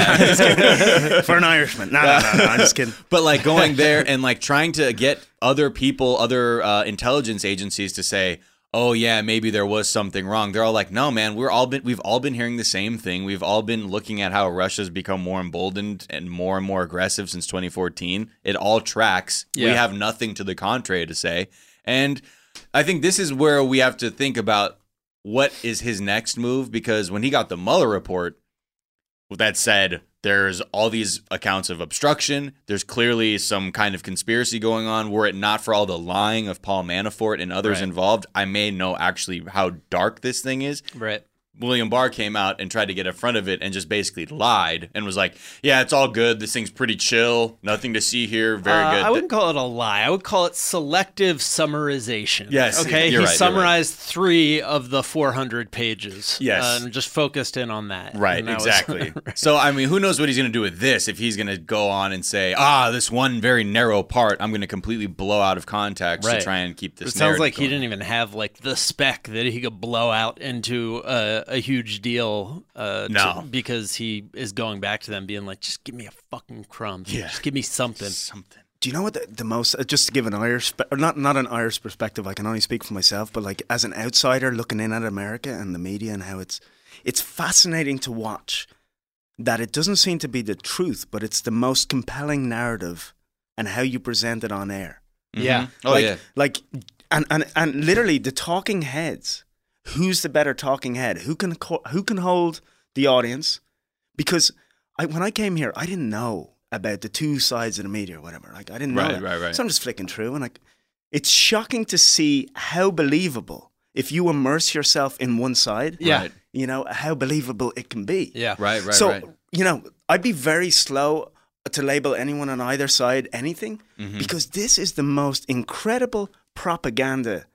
Yeah.
For an Irishman. No, no, no, no, I'm just kidding.
But like going there and like trying to get other people, other uh, intelligence agencies to say, "Oh yeah, maybe there was something wrong." They're all like, "No, man, we're all been we've all been hearing the same thing. We've all been looking at how Russia's become more emboldened and more and more aggressive since twenty fourteen. It all tracks. We
Yeah.
have nothing to the contrary to say." And I think this is where we have to think about what is his next move, because when he got the Mueller report, with that said, there's all these accounts of obstruction. There's clearly some kind of conspiracy going on. Were it not for all the lying of Paul Manafort and others
Right.
involved, I may know actually how dark this thing is.
right.
William Barr came out and tried to get in front of it and just basically lied and was like, "Yeah, it's all good. This thing's pretty chill. Nothing to see here. Very
Uh,
good."
I wouldn't call it a lie. I would call it selective summarization.
Yes,
Okay.
you're
he
right, you're
summarized three of the four hundred pages.
Yes.
uh, and just focused in on that.
Right,
And that was-
exactly. So, I mean, who knows what he's going to do with this, if he's going to go on and say, ah, this one very narrow part, I'm going to completely blow out of context
Right.
to try and keep this
It sounds
narrative
like he
going.
didn't even have like the spec that he could blow out into a, a huge deal. Uh,
No.
to- because he is going back to them, being like, "Just give me a fucking crumb.
Yeah.
Just give me something."
Something.
Do you know what the, the most, uh, just to give an Irish, spe- or not not an Irish perspective, I can only speak for myself, but like as an outsider looking in at America and the media and how it's, it's fascinating to watch that it doesn't seem to be the truth, but it's the most compelling narrative and how you present it on air.
Yeah.
Oh,
like,
yeah.
Like, and, and, and literally the talking heads, who's the better talking head? Who can, co- who can hold the audience? Because I, when I came here, I didn't know about the two sides of the media or whatever. Like, I didn't know
Right,
that.
right, right.
So I'm just flicking through and like, it's shocking to see how believable if you immerse yourself in one side,
Yeah.
Right.
you know, how believable it can be.
Yeah.
Right, right,
so,
right.
you know, I'd be very slow to label anyone on either side anything
Mm-hmm.
because this is the most incredible propaganda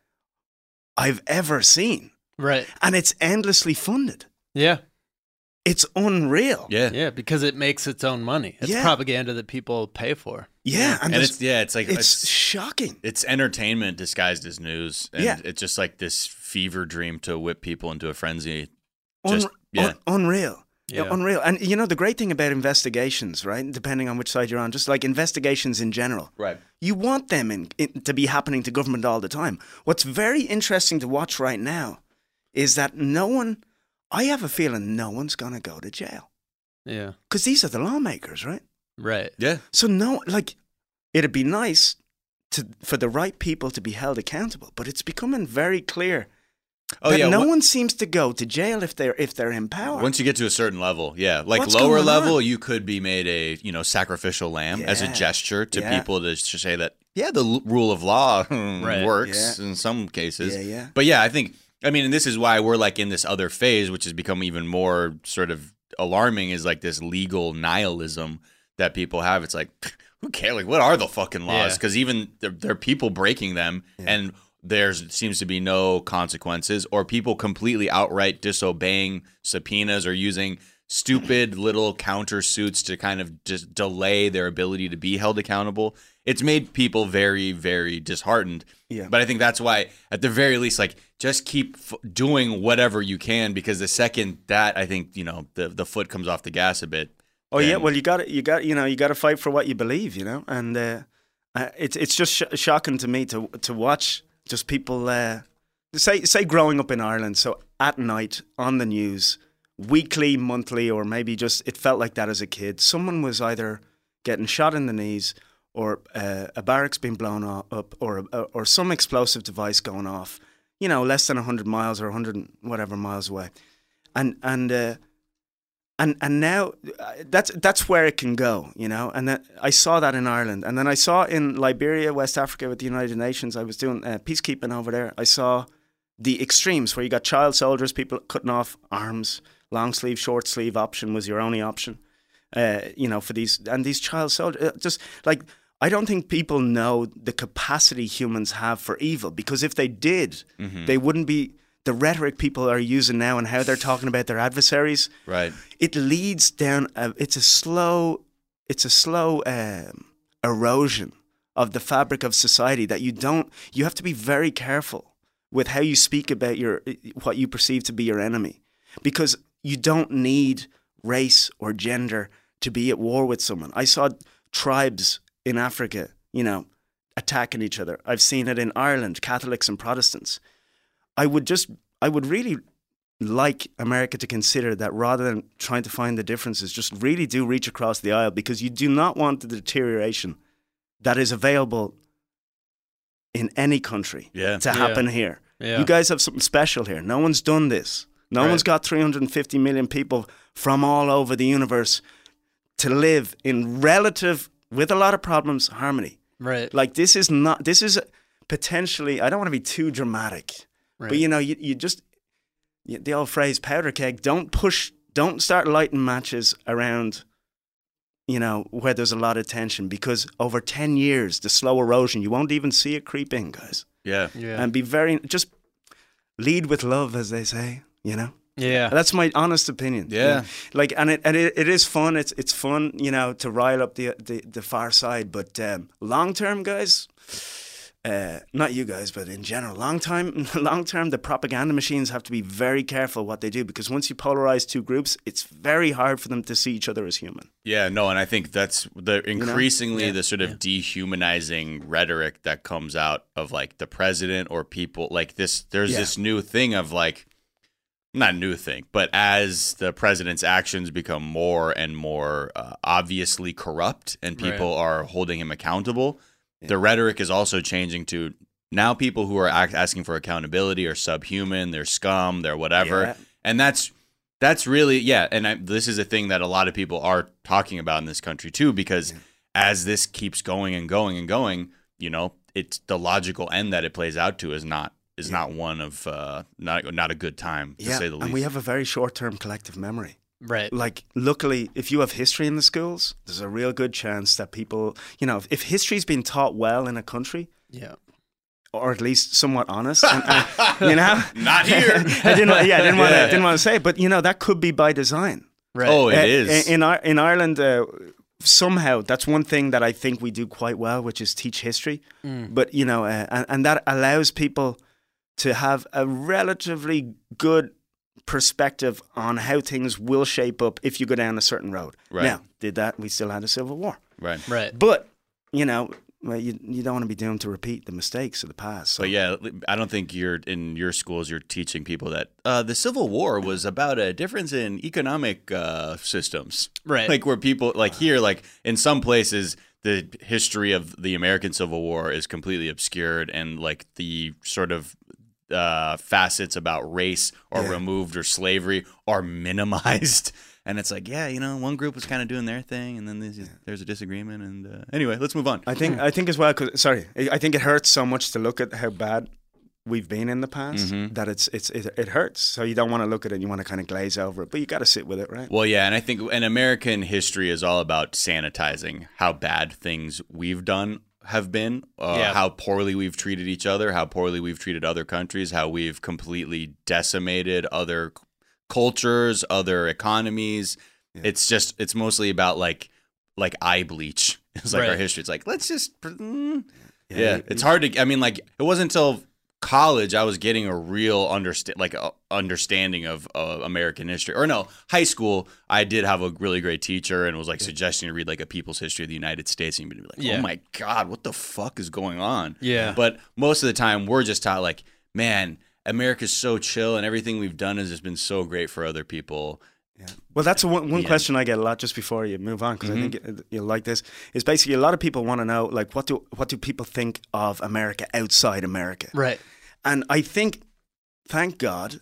I've ever seen.
Right.
And it's endlessly funded.
Yeah.
It's unreal.
Yeah.
Yeah, because it makes its own money. It's
Yeah.
propaganda that people pay for.
Yeah. And,
And
there's-
it's yeah, it's like
it's,
it's
shocking.
it's entertainment disguised as news, and
Yeah.
it's just like this fever dream to whip people into a frenzy.
Un-
Just yeah,
un- unreal. Yeah,
Yeah.
unreal. And you know, the great thing about investigations, right? Depending on which side you're on, just like investigations in general,
right.
you want them in, in, to be happening to government all the time. What's very interesting to watch right now is that no one, I have a feeling no one's going to go to jail.
Yeah.
Because these are the lawmakers, right?
Right.
Yeah,
So no, like, it'd be nice to for the right people to be held accountable, but it's becoming very clear
oh
that
yeah.
no
wha-
one seems to go to jail if they're if they're in power.
Once you get to a certain level, yeah, like
What's
lower
going
level,
on?
you could be made a you know sacrificial lamb as a
Yeah.
gesture to
Yeah.
people to, to say that yeah, the l- rule of law hmm,
Right.
works
Yeah.
in some cases.
Yeah, yeah.
But yeah, I think I mean, and this is why we're like in this other phase, which has become even more sort of alarming, is like this legal nihilism that people have. It's like, who cares? Like, what are the fucking laws?
Yeah.
Because even there, there are people breaking them, and there seems to be no consequences, or people completely outright disobeying subpoenas or using stupid little countersuits to kind of just delay their ability to be held accountable. It's made people very, very disheartened.
Yeah.
But I think that's why, at the very least, like, just keep f- doing whatever you can, because the second that, I think, you know, the the foot comes off the gas a bit.
Oh yeah,
then-
well you got to you got you know you got to fight for what you believe, you know, and uh, uh, it's it's just sh- shocking to me to to watch just people uh, say say growing up in Ireland. So at night on the news, weekly, monthly, or maybe just it felt like that as a kid. Someone was either getting shot in the knees, or uh, a barracks being blown o- up, or uh, or some explosive device going off. You know, less than a hundred miles or a hundred and whatever miles away, and and. Uh, And and now uh, that's that's where it can go, you know. And that, I saw that in Ireland, and then I saw in Liberia, West Africa, with the United Nations. I was doing uh, peacekeeping over there. I saw the extremes where you got child soldiers, people cutting off arms, long sleeve, short sleeve option was your only option, uh, you know, for these and these child soldiers. Uh, just like I don't think people know the capacity humans have for evil, because if they did,
Mhm.
they wouldn't be. The rhetoric people are using now and how they're talking about their adversaries,
Right.
it leads down. A, it's a slow, it's a slow um, erosion of the fabric of society that you don't. You have to be very careful with how you speak about your what you perceive to be your enemy, because you don't need race or gender to be at war with someone. I saw tribes in Africa, you know, attacking each other. I've seen it in Ireland, Catholics and Protestants. I would just, I would really like America to consider that, rather than trying to find the differences, just really do reach across the aisle, because you do not want the deterioration that is available in any country
Yeah.
to happen here.
Yeah.
You guys have something special here. No one's done this. No
Right.
one's got three hundred fifty million people from all over the universe to live in relative, with a lot of problems, harmony.
Right.
Like this is not, this is potentially, I don't want to be too dramatic,
Right.
but you know, you, you just, you, the old phrase, powder keg, don't push, don't start lighting matches around, you know, where there's a lot of tension, because over ten years, the slow erosion, you won't even see it creep in, guys.
Yeah.
Yeah.
And be very, just lead with love, as they say, you know?
Yeah.
That's my honest opinion.
Yeah.
Like, and it and it, it is fun. It's it's fun, you know, to rile up the the, the far side. But um, long term, guys, uh, not you guys, but in general, long time, long term, the propaganda machines have to be very careful what they do, because once you polarize two groups, it's very hard for them to see each other as human.
Yeah, no, and I think that's the increasingly
Yeah.
the sort of dehumanizing rhetoric that comes out of like the president or people like this. There's
Yeah.
this new thing of like, not a new thing, but as the president's actions become more and more uh, obviously corrupt and people are holding him accountable, the rhetoric is also changing to now people who are act- asking for accountability are subhuman, they're scum, they're whatever.
Yeah.
And that's that's really, yeah, and I, this is a thing that a lot of people are talking about in this country too, because as this keeps going and going and going, you know, it's the logical end that it plays out to is not is not one of uh, not not a good time to
yeah,
say the least.
and we have a very short-term collective memory.
Right.
Like, luckily, if you have history in the schools, there's a real good chance that people, you know, if, if history's been taught well in a country,
yeah,
or at least somewhat honest, and, and, you know,
not here.
I didn't, yeah, I didn't want to,
Yeah.
didn't want to say, it, but you know, that could be by design.
right.
Oh, it
Uh,
is.
in in, in Ireland. Uh, Somehow, that's one thing that I think we do quite well, which is teach history.
Mm.
But you know, uh, and, and that allows people to have a relatively good perspective on how things will shape up if you go down a certain road.
Right.
Now, did that? We still had a civil war.
Right.
Right.
But you know, well, you you don't want to be doomed to repeat the mistakes of the past. So.
But yeah, I don't think you're in your schools. You're teaching people that uh, the Civil War was about a difference in economic uh, systems,
Right.
Like where people, like here, like in some places, the history of the American Civil War is completely obscured, and like the sort of uh, facets about race or
Yeah.
removed or slavery are minimized. And it's like, yeah, you know, one group was kind of doing their thing, and then there's, there's a disagreement. And uh, anyway, let's move on.
I think I think as well. Cause, sorry, I I think it hurts so much to look at how bad we've been in the past
Mhm.
that it's it's it, it hurts. So you don't want to look at it. You want to kind of glaze over it, but you got to sit with it, right?
Well, yeah, and I think and American history is all about sanitizing how bad things we've done have been, uh,
Yeah.
how poorly we've treated each other, how poorly we've treated other countries, how we've completely decimated other c- cultures, other economies. It's just it's mostly about like like eye bleach. It's like our
Right.
history. It's like let's just mm.
Yeah,
yeah.
you-
It's hard to. I mean, like it wasn't until college I was getting a real understand like a understanding of uh, American history. Or no, high school I did have a really great teacher and was like suggesting to read like a People's History of the United States, and you'd be like,
Yeah.
oh my god, what the fuck is going on?
Yeah.
But most of the time we're just taught like, man, America's so chill and everything we've done has just been so great for other people.
Yeah. Well, that's a one, one
Yeah.
question I get a lot just before you move on, because
Mhm.
I think it- you'll like this. Is basically a lot of people want to know, like, what do what do people think of America outside America?
Right.
And I think, thank God,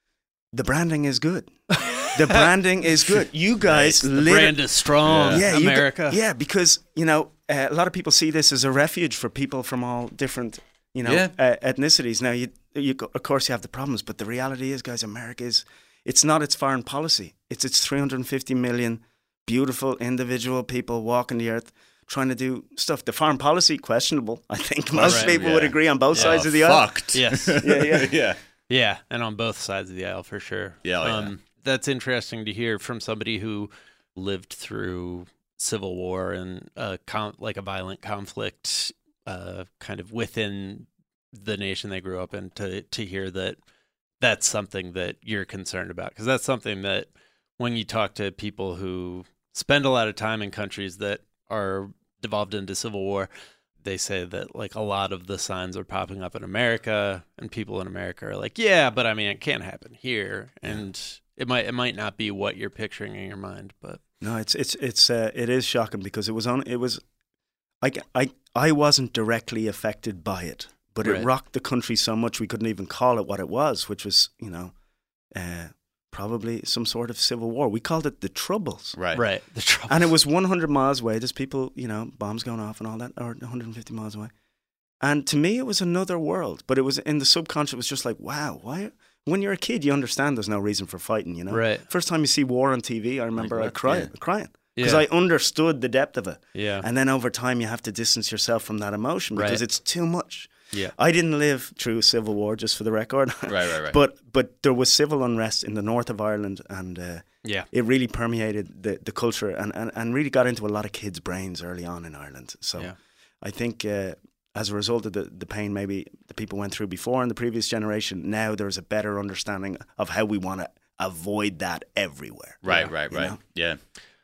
the branding is good. The branding is good. You guys,
The
lit-
brand is strong.
yeah, you gu-
America.
yeah, because you know uh, a lot of people see this as a refuge for people from all different, you know,
Yeah.
uh, ethnicities. Now, you, you, go- of course, you have the problems, but the reality is, guys, America is. It's not its foreign policy. It's its three hundred fifty million beautiful individual people walking the earth trying to do stuff. The foreign policy, questionable. I think most
Right.
people would
Yeah.
agree on both
Yeah,
sides of the aisle.
fucked.
Yes.
Yeah, yeah.
yeah.
Yeah, and on both sides of the aisle for sure.
Yeah, oh, yeah.
That's interesting to hear from somebody who lived through civil war and uh, con- like a violent conflict, uh, kind of within the nation they grew up in. To to hear that that's something that you're concerned about, because that's something that when you talk to people who spend a lot of time in countries that are devolved into civil war, they say that like a lot of the signs are popping up in America, and people in America are like, yeah, but I mean, it can't happen here. And it might, it might not be what you're picturing in your mind, but
No, it's it's it's uh, it is shocking because it was on it was, I I I wasn't directly affected by it, but
Right.
it rocked the country so much we couldn't even call it what it was, which was you know, uh, probably some sort of civil war. We called it the Troubles,
Right.
right. The trouble.
and it was one hundred miles away. There's people, you know, bombs going off and all that, or one hundred fifty miles away. And to me, it was another world. But it was in the subconscious. It was just like, wow, why? When you're a kid, you understand there's no reason for fighting. You know,
Right.
First time you see war on T V, I remember
Like
I
what?
crying,
Yeah.
crying because
Yeah.
I understood the depth of it.
Yeah.
And then over time, you have to distance yourself from that emotion because
Right.
it's too much.
Yeah.
I didn't live through a civil war, just for the record.
Right, right, right.
But but there was civil unrest in the north of Ireland, and uh,
Yeah.
it really permeated the, the culture and, and, and really got into a lot of kids' brains early on in Ireland. So
Yeah.
I think uh, as a result of the, the pain maybe the people went through before in the previous generation, now there's a better understanding of how we want to avoid that everywhere.
Right, right,
You
right.
know?
Yeah.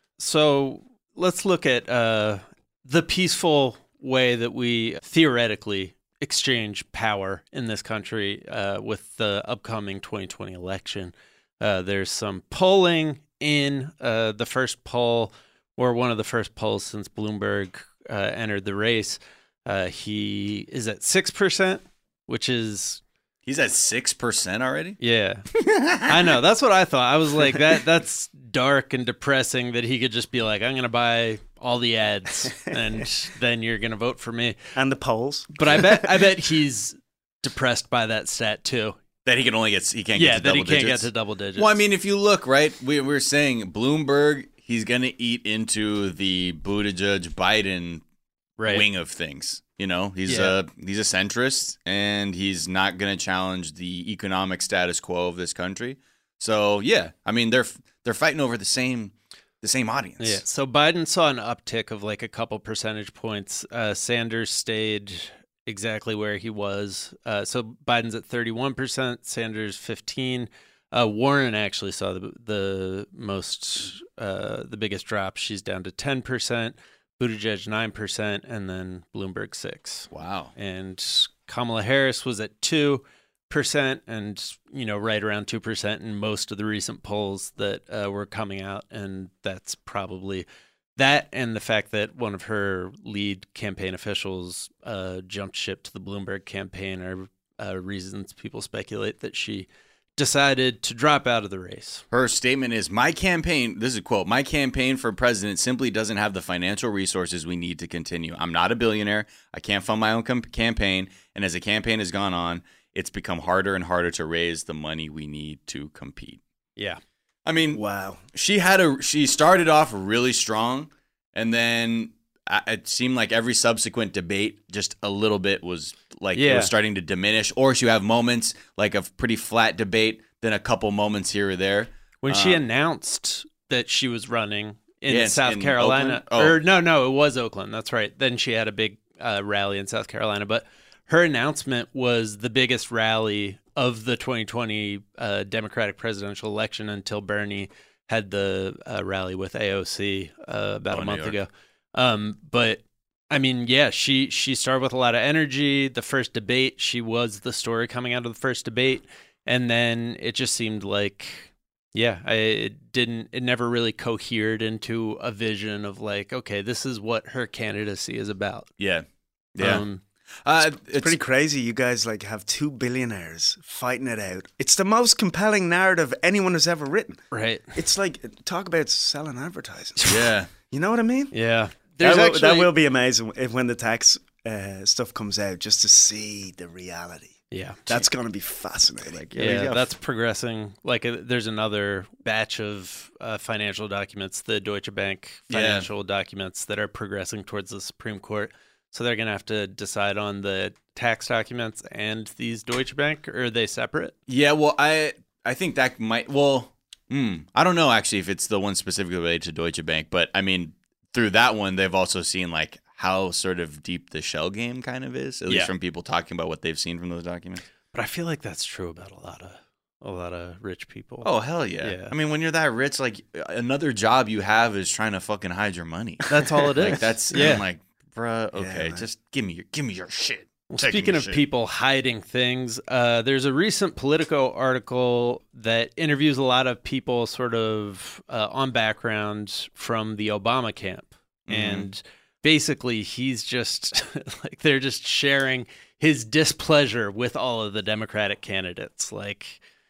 So let's look at uh, the peaceful way that we theoretically exchange power in this country uh, with the upcoming twenty twenty election. Uh, there's some polling in uh, the first poll, or one of the first polls since Bloomberg uh, entered the race. Uh, he is at six percent, which is
He's at six percent already?
yeah. I know. That's what I thought. I was like, that that's dark and depressing that he could just be like, I'm going to buy all the ads and then you're going to vote for me.
And the polls.
But I bet I bet he's depressed by that stat too.
That he can only get, he can't
yeah,
get to
that
double
he can't
digits.
get to double digits.
Well, I mean, if you look, right, we, we're saying Bloomberg, he's going to eat into the Buttigieg Biden
right.
wing of things. You know, he's
Yeah.
a he's a centrist, and he's not going to challenge the economic status quo of this country. So yeah, I mean, they're they're fighting over the same the same audience.
Yeah. So Biden saw an uptick of like a couple percentage points. Uh, Sanders stayed exactly where he was. Uh, so Biden's at thirty-one percent, Sanders fifteen. Uh, Warren actually saw the the most uh, the biggest drop. She's down to ten percent. Buttigieg nine percent, and then Bloomberg six.
Wow.
And Kamala Harris was at two percent, and you know, right around two percent in most of the recent polls that uh, were coming out, and that's probably that, and the fact that one of her lead campaign officials uh, jumped ship to the Bloomberg campaign are uh, reasons people speculate that she decided to drop out of the race.
Her statement is, my campaign, this is a quote, my campaign for president simply doesn't have the financial resources we need to continue. I'm not a billionaire. I can't fund my own com- campaign. And as the campaign has gone on, it's become harder and harder to raise the money we need to compete.
Yeah.
I mean,
Wow.
she had a, she started off really strong, and then it seemed like every subsequent debate just a little bit was like
Yeah.
it was starting to diminish, or she would have moments like a pretty flat debate, then a couple moments here or there.
When she
Um,
announced that she was running in
Yes,
South
in
Carolina,
Oakland? Oh.
or no, no, it was Oakland. That's right. Then she had a big uh, rally in South Carolina, but her announcement was the biggest rally of the twenty twenty uh, Democratic presidential election until Bernie had the uh, rally with A O C uh, about
Oh,
a
New
month
York.
ago. Um, but I mean, yeah, she she started with a lot of energy. The first debate, she was the story coming out of the first debate, and then it just seemed like, yeah, I, it didn't. It never really cohered into a vision of like, okay, this is what her candidacy is about.
Yeah. Yeah.
Um,
uh,
It's pretty crazy. You guys like have two billionaires fighting it out. It's the most compelling narrative anyone has ever written.
right.
It's like, talk about selling advertising.
Yeah.
You know what I mean?
Yeah.
That
There's
will,
actually
that will be amazing if, when the tax uh, stuff comes out, just to see the reality.
yeah.
That's going to be fascinating.
Yeah, that's progressing. Like, uh, there's another batch of uh, financial documents, the Deutsche Bank
Yeah.
financial documents that are progressing towards the Supreme Court. So they're going to have to decide on the tax documents and these Deutsche Bank, or are they separate?
Yeah, well, I I think that might, well, hmm, I don't know actually if it's the one specifically related to Deutsche Bank, but I mean, through that one, they've also seen like how sort of deep the shell game kind of is, at
Yeah.
least from people talking about what they've seen from those documents.
But I feel like that's true about a lot of a lot of rich people.
Oh, hell yeah.
Yeah.
I mean, when you're that rich, like another job you have is trying to fucking hide your money.
That's all it is.
Like that's,
yeah.
I'm like, bruh, okay,
man.
just give me your, give me your shit.
Well,
Take
speaking
me
of
shit.
people hiding things, uh, there's a recent Politico article that interviews a lot of people sort of uh, on background from the Obama camp.
Mhm.
And basically, he's just like, they're just sharing his displeasure with all of the Democratic candidates. Like,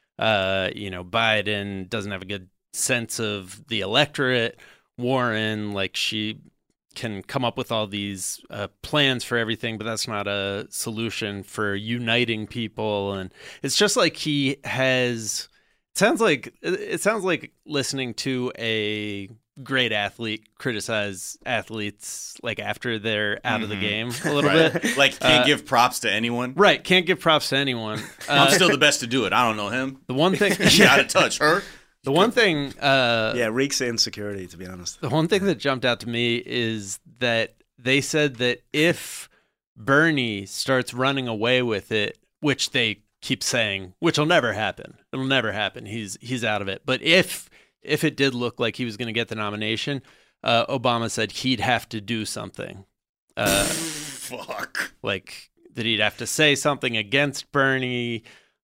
uh, you know, Biden doesn't have a good sense of the electorate. Warren, like, she can come up with all these uh, plans for everything, but that's not a solution for uniting people. And it's just like he has, it sounds like, it sounds like listening to a great athlete criticize athletes like after they're out of the
Mhm.
game a little
Right.
bit.
Like, can't
Uh,
give props to anyone.
Right. Can't give props to anyone.
I'm
Uh,
still the best to do it. I don't know him.
the one thing,
You gotta touch her.
the one thing, uh,
Yeah, reeks of insecurity, to be honest.
The one thing that jumped out to me is that they said that if Bernie starts running away with it, which they keep saying, which will never happen. It'll never happen. He's he's out of it. But if if it did look like he was going to get the nomination, uh, Obama said he'd have to do something. Uh,
Fuck.
like that he'd have to say something against Bernie.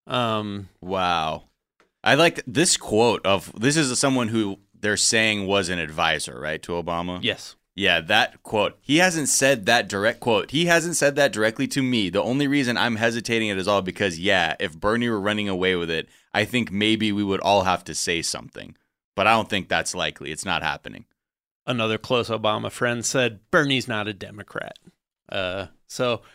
Um,
Wow. I like this quote of, this is someone who they're saying was an advisor, right, to Obama?
yes.
Yeah, that quote. He hasn't said that direct quote. He hasn't said that directly to me. The only reason I'm hesitating it is all because, yeah, if Bernie were running away with it, I think maybe we would all have to say something. But I don't think that's likely. It's not happening.
Another close Obama friend said Bernie's not a Democrat. Uh, so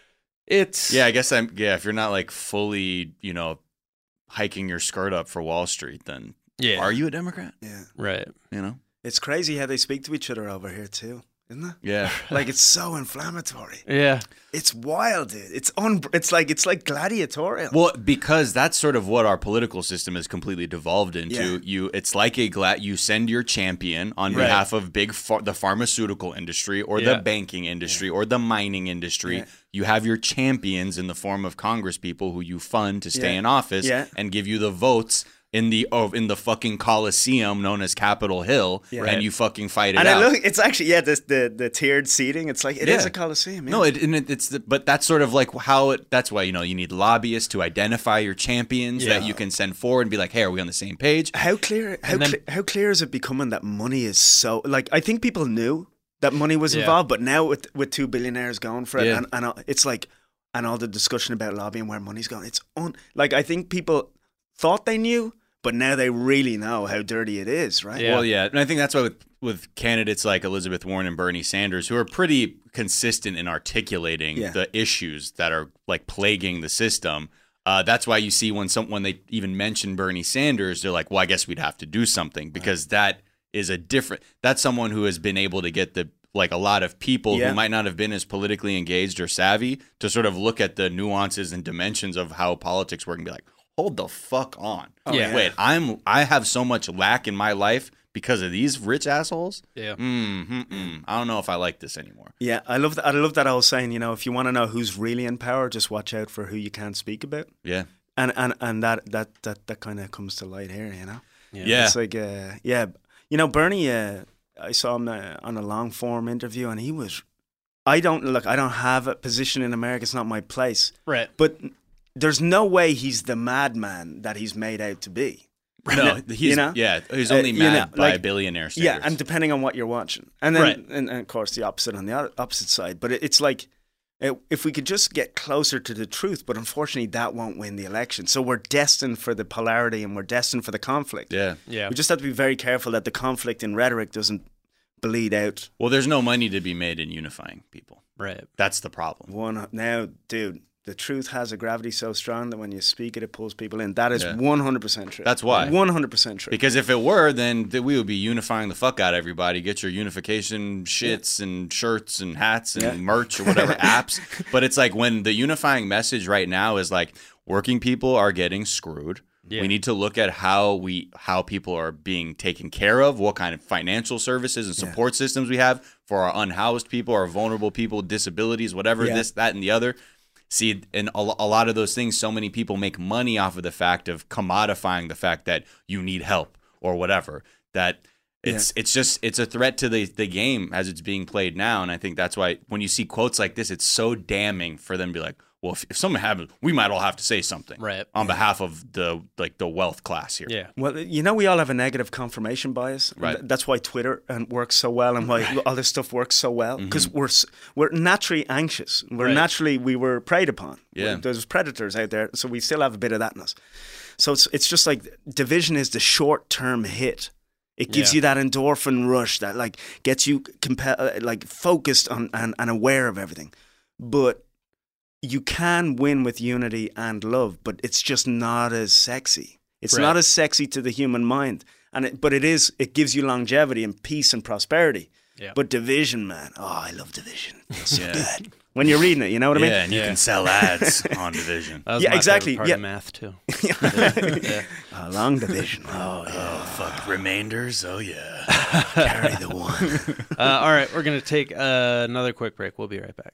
It's
Yeah, I guess I'm. Yeah, if you're not like fully, you know, hiking your skirt up for Wall Street, then
yeah.
are you a Democrat?
Yeah.
Right.
You know,
It's crazy how they speak to each other over here too, isn't it?
yeah.
Like it's so inflammatory.
Yeah.
It's wild, dude. It's un- It's like it's like gladiatorial.
Well, because that's sort of what our political system has completely devolved into.
Yeah.
You, it's like a gla- you send your champion on
Right.
behalf of big ph- the pharmaceutical industry or
Yeah.
the banking industry or the mining industry.
Yeah.
You have your champions in the form of Congress people who you fund to stay
Yeah.
in office
Yeah.
and give you the votes in the oh, in the fucking Coliseum known as Capitol Hill,
Yeah.
and
Right.
you fucking fight it
and
out.
it look, it's actually yeah, this, the the tiered seating. It's like it is
Yeah.
a coliseum. Yeah.
No, it, and it, it's the, but that's sort of like how it. That's why you know you need lobbyists to identify your champions that
Yeah.
you can send forward and be like, hey, are we on the same page?
How clear? How
And then-
cle- how clear is it becoming that money is so like? I think people knew that money was
Yeah.
involved, but now with with two billionaires going for it,
Yeah.
and, and uh, it's like, and all the discussion about lobbying where money's going, it's on. Like I think people thought they knew, but now they really know how dirty it is, right?
Yeah.
Well, yeah, and I think that's why with with candidates like Elizabeth Warren and Bernie Sanders, who are pretty consistent in articulating
Yeah.
the issues that are like plaguing the system. Uh, that's why you see when some when they even mention Bernie Sanders, they're like, well, I guess we'd have to do something because that is a different. That's someone who has been able to get the like a lot of people
Yeah.
who might not have been as politically engaged or savvy to sort of look at the nuances and dimensions of how politics work and be like, hold the fuck on.
Oh, yeah.
Wait, I'm I have so much lack in my life because of these rich assholes.
Yeah.
Mm, mm, mm. I don't know if I like this anymore.
Yeah, I love that. I love that old saying. You know, if you want to know who's really in power, just watch out for who you can't speak about.
Yeah.
And and and that that that that kind of comes to light here. You know.
Yeah.
It's like, uh, yeah, you know, Bernie. Uh, I saw him uh, on a long form interview, and he was. I don't look. I don't have a position in America. It's not my place.
Right.
But there's no way he's the madman that he's made out to be.
No, he's
You know?
yeah, he's
Uh,
only
you
mad
know,
by
like-
billionaire standards.
Yeah, and depending on what you're watching, and then
Right.
and, and of course the opposite on the o- opposite side. But it, it's like uh, if we could just get closer to the truth, but unfortunately that won't win the election. So we're destined for the polarity, and we're destined for the conflict.
yeah.
Yeah.
We just have to be very careful that the conflict in rhetoric doesn't bleed out.
Well, there's no money to be made in unifying people.
Right.
That's the problem.
One now, dude. The truth has a gravity so strong that when you speak it, it pulls people in. That is
Yeah.
one hundred percent true.
That's why.
one hundred percent true.
Because if it were, then th- we would be unifying the fuck out of everybody. Get your unification shits and shirts and hats and
Yeah.
merch or whatever apps. But it's like when the unifying message right now is like working people are getting screwed.
Yeah.
We need to look at how we how people are being taken care of, what kind of financial services and support systems we have for our unhoused people, our vulnerable people, disabilities, whatever,
Yeah.
this, that, and the other. See, and a, a lot of those things, so many people make money off of the fact of commodifying the fact that you need help or whatever. That it's it's just it's a threat to the the game as it's being played now. And I think that's why when you see quotes like this, it's so damning for them to be like, well, if, if something happens, we might all have to say something
Right.
on behalf of the like the wealth class here.
Yeah.
Well, you know, we all have a negative confirmation bias.
Right.
Th- That's why Twitter uh, works so well, and why all this stuff works so well. Because we're s- we're naturally anxious. We're
Right.
naturally we were preyed upon.
Yeah.
We're- there's predators out there, so we still have a bit of that in us. So it's it's just like division is the short term hit. It gives
Yeah.
you that endorphin rush that like gets you compa- uh, like focused on and, and aware of everything. But you can win with unity and love, but it's just not as sexy. It's
Right.
not as sexy to the human mind, and it, but it is. It gives you longevity and peace and prosperity.
Yeah.
But division, man, oh, I love division. It feels so
Yeah.
good when you're reading it. You know what I mean?
Yeah, and you
Yeah.
can sell ads on Division.
That was
Yeah,
my
exactly.
favorite part
Yeah.
of math too.
yeah. A long division. Oh,
Oh fuck, remainders. Oh yeah.
carry the one.
Uh, all right, we're gonna take uh, another quick break. We'll be right back.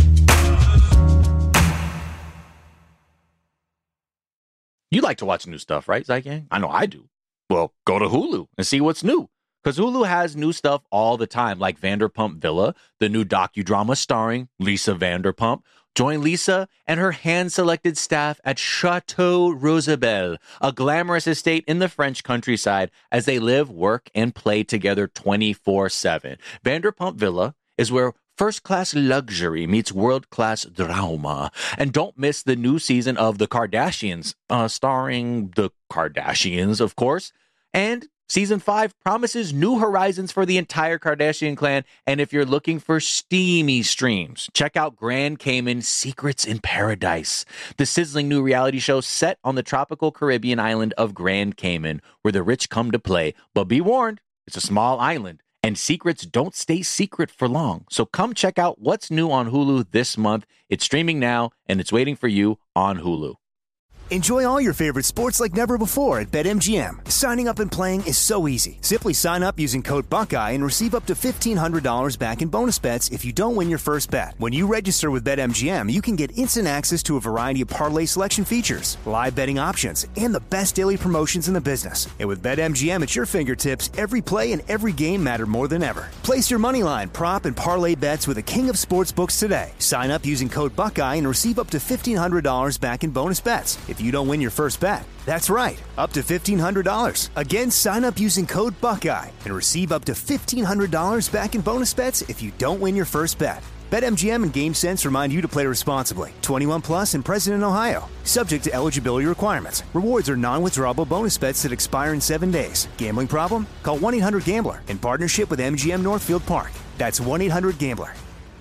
You like to watch new stuff, right, Zygang? I know I do. Well, go to Hulu and see what's new. Because Hulu has new stuff all the time, like Vanderpump Villa, the new docudrama starring Lisa Vanderpump. Join Lisa and her hand-selected staff at Chateau Rosabelle, a glamorous estate in the French countryside, as they live, work, and play together twenty-four seven. Vanderpump Villa is where first-class luxury meets world-class drama. And don't miss the new season of The Kardashians, uh, starring the Kardashians, of course. And Season five promises new horizons for the entire Kardashian clan, and if you're looking for steamy streams, check out Grand Cayman Secrets in Paradise, the sizzling new reality show set on the tropical Caribbean island of Grand Cayman, where the rich come to play. But be warned, it's a small island, and secrets don't stay secret for long. So come check out what's new on Hulu this month. It's streaming now, and it's waiting for you on Hulu.
Enjoy all your favorite sports like never before at BetMGM. Signing up and playing is so easy. Simply sign up using code Buckeye and receive up to fifteen hundred dollars back in bonus bets if you don't win your first bet. When you register with BetMGM, you can get instant access to a variety of parlay selection features, live betting options, and the best daily promotions in the business. And with BetMGM at your fingertips, every play and every game matter more than ever. Place your moneyline, prop, and parlay bets with the king of sportsbooks today. Sign up using code Buckeye and receive up to fifteen hundred dollars back in bonus bets if you don't win your first bet. That's right, up to fifteen hundred dollars. Again, sign up using code Buckeye and receive up to fifteen hundred dollars back in bonus bets if you don't win your first bet. BetMGM and GameSense remind you to play responsibly. twenty-one plus and present in Ohio. Subject to eligibility requirements. Rewards are non-withdrawable bonus bets that expire in seven days. Gambling problem? Call one eight hundred gambler in partnership with M G M Northfield Park. That's one eight hundred gambler.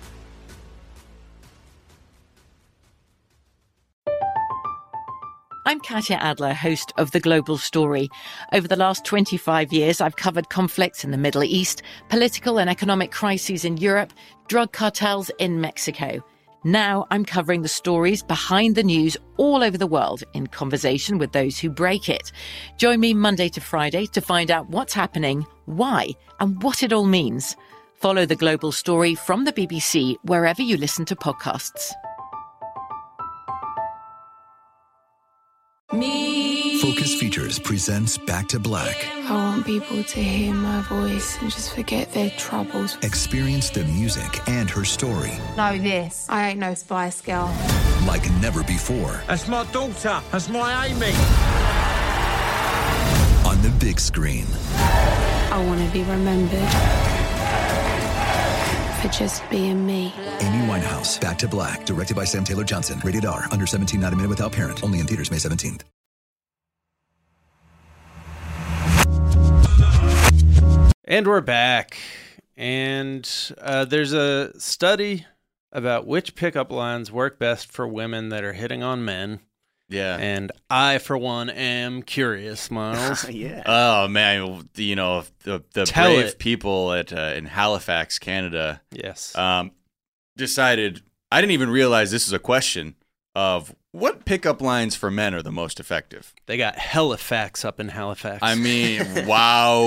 I'm Katya Adler, host of The Global Story. Over the last twenty-five years, I've covered conflicts in the Middle East, political and economic crises in Europe, drug cartels in Mexico. Now I'm covering the stories behind the news all over the world in conversation with those who break it. Join me Monday to Friday to find out what's happening, why, and what it all means. Follow The Global Story from the B B C wherever you listen to podcasts.
Me. Focus Features presents Back to Black.
I want people to hear my voice and just forget their troubles.
Experience the music and her story.
Know this. I ain't no Spice Girl.
Like never before.
That's my daughter. That's my Amy.
On the big screen.
I want to be remembered for just being me.
Amy Winehouse, Back to Black, directed by Sam Taylor Johnson. Rated R, under seventeen, not a minute without parent. Only in theaters May seventeenth.
And we're back. And uh, there's a study about which pickup lines work best for women that are hitting on men.
Yeah.
And I, for one, am curious, Miles.
Yeah.
Oh, man. You know, the, the
Tell
brave
it.
people at uh, in Halifax, Canada,
Yes.
um, decided, I didn't even realize this is a question of what pickup lines for men are the most effective.
They got Halifax up in Halifax.
I mean, wow.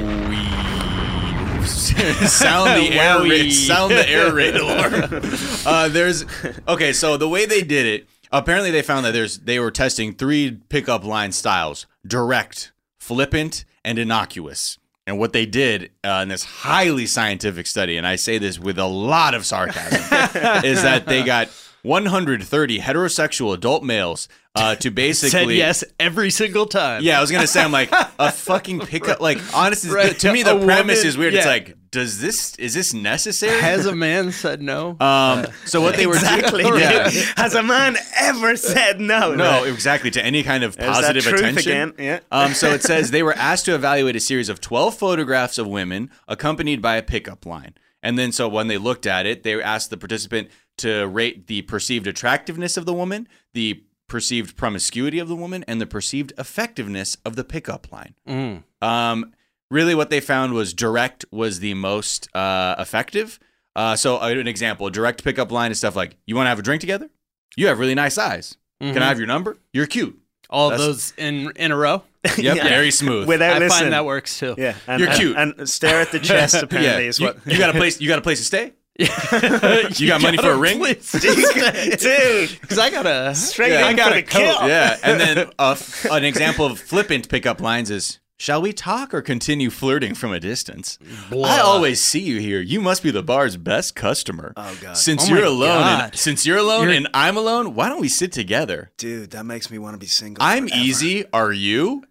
sound the air raid, sound the air raid alarm. Uh, there's okay. So the way they did it, apparently they found that there's they were testing three pickup line styles: direct, flippant, and innocuous. And what they did uh, in this highly scientific study, and I say this with a lot of sarcasm, is that they got one hundred thirty heterosexual adult males uh, to basically
said yes every single time.
Yeah, I was gonna say, I'm like a fucking pickup. Like, honestly,
Right.
to me, the
A
premise
woman-
is weird.
yeah.
It's like, does this is this necessary?
Has a man said no?
Um, so what they were
Exactly.
doing, yeah.
Has a man ever said no?
No, exactly, to any kind of
There's that
positive
truth
attention.
again, yeah.
Um, so it says they were asked to evaluate a series of twelve photographs of women accompanied by a pickup line. And then so when they looked at it, they asked the participant to rate the perceived attractiveness of the woman, the perceived promiscuity of the woman, and the perceived effectiveness of the pickup line.
Mm.
Um, really what they found was direct was the most uh, effective. Uh, so uh, an example, a direct pickup line is stuff like, you want to have a drink together? You have really nice eyes.
Mhm.
Can I have your number? You're cute.
All of
That's-
those in in a row.
Yep,
Yeah.
very smooth.
Without
I
listening.
find that works too.
Yeah, and,
You're
and-
cute.
And, stare at the chest. Apparently,
yeah.
is
you,
what
you got a place. You got a place to stay. you got money for a ring,
dude.
Because I got a
Straight
Yeah.
in
I got
for
a
the kill.
coat.
Yeah, and then uh, an example of flippant pickup lines is, shall we talk or continue flirting from a distance? I always see you here. You must be the bar's best customer.
Oh, God.
Since
Oh, my
you're alone,
God.
and, since you're alone
You're-
and I'm alone, why don't we sit together?
Dude, that makes me want to be single.
I'm
forever.
easy. Are you?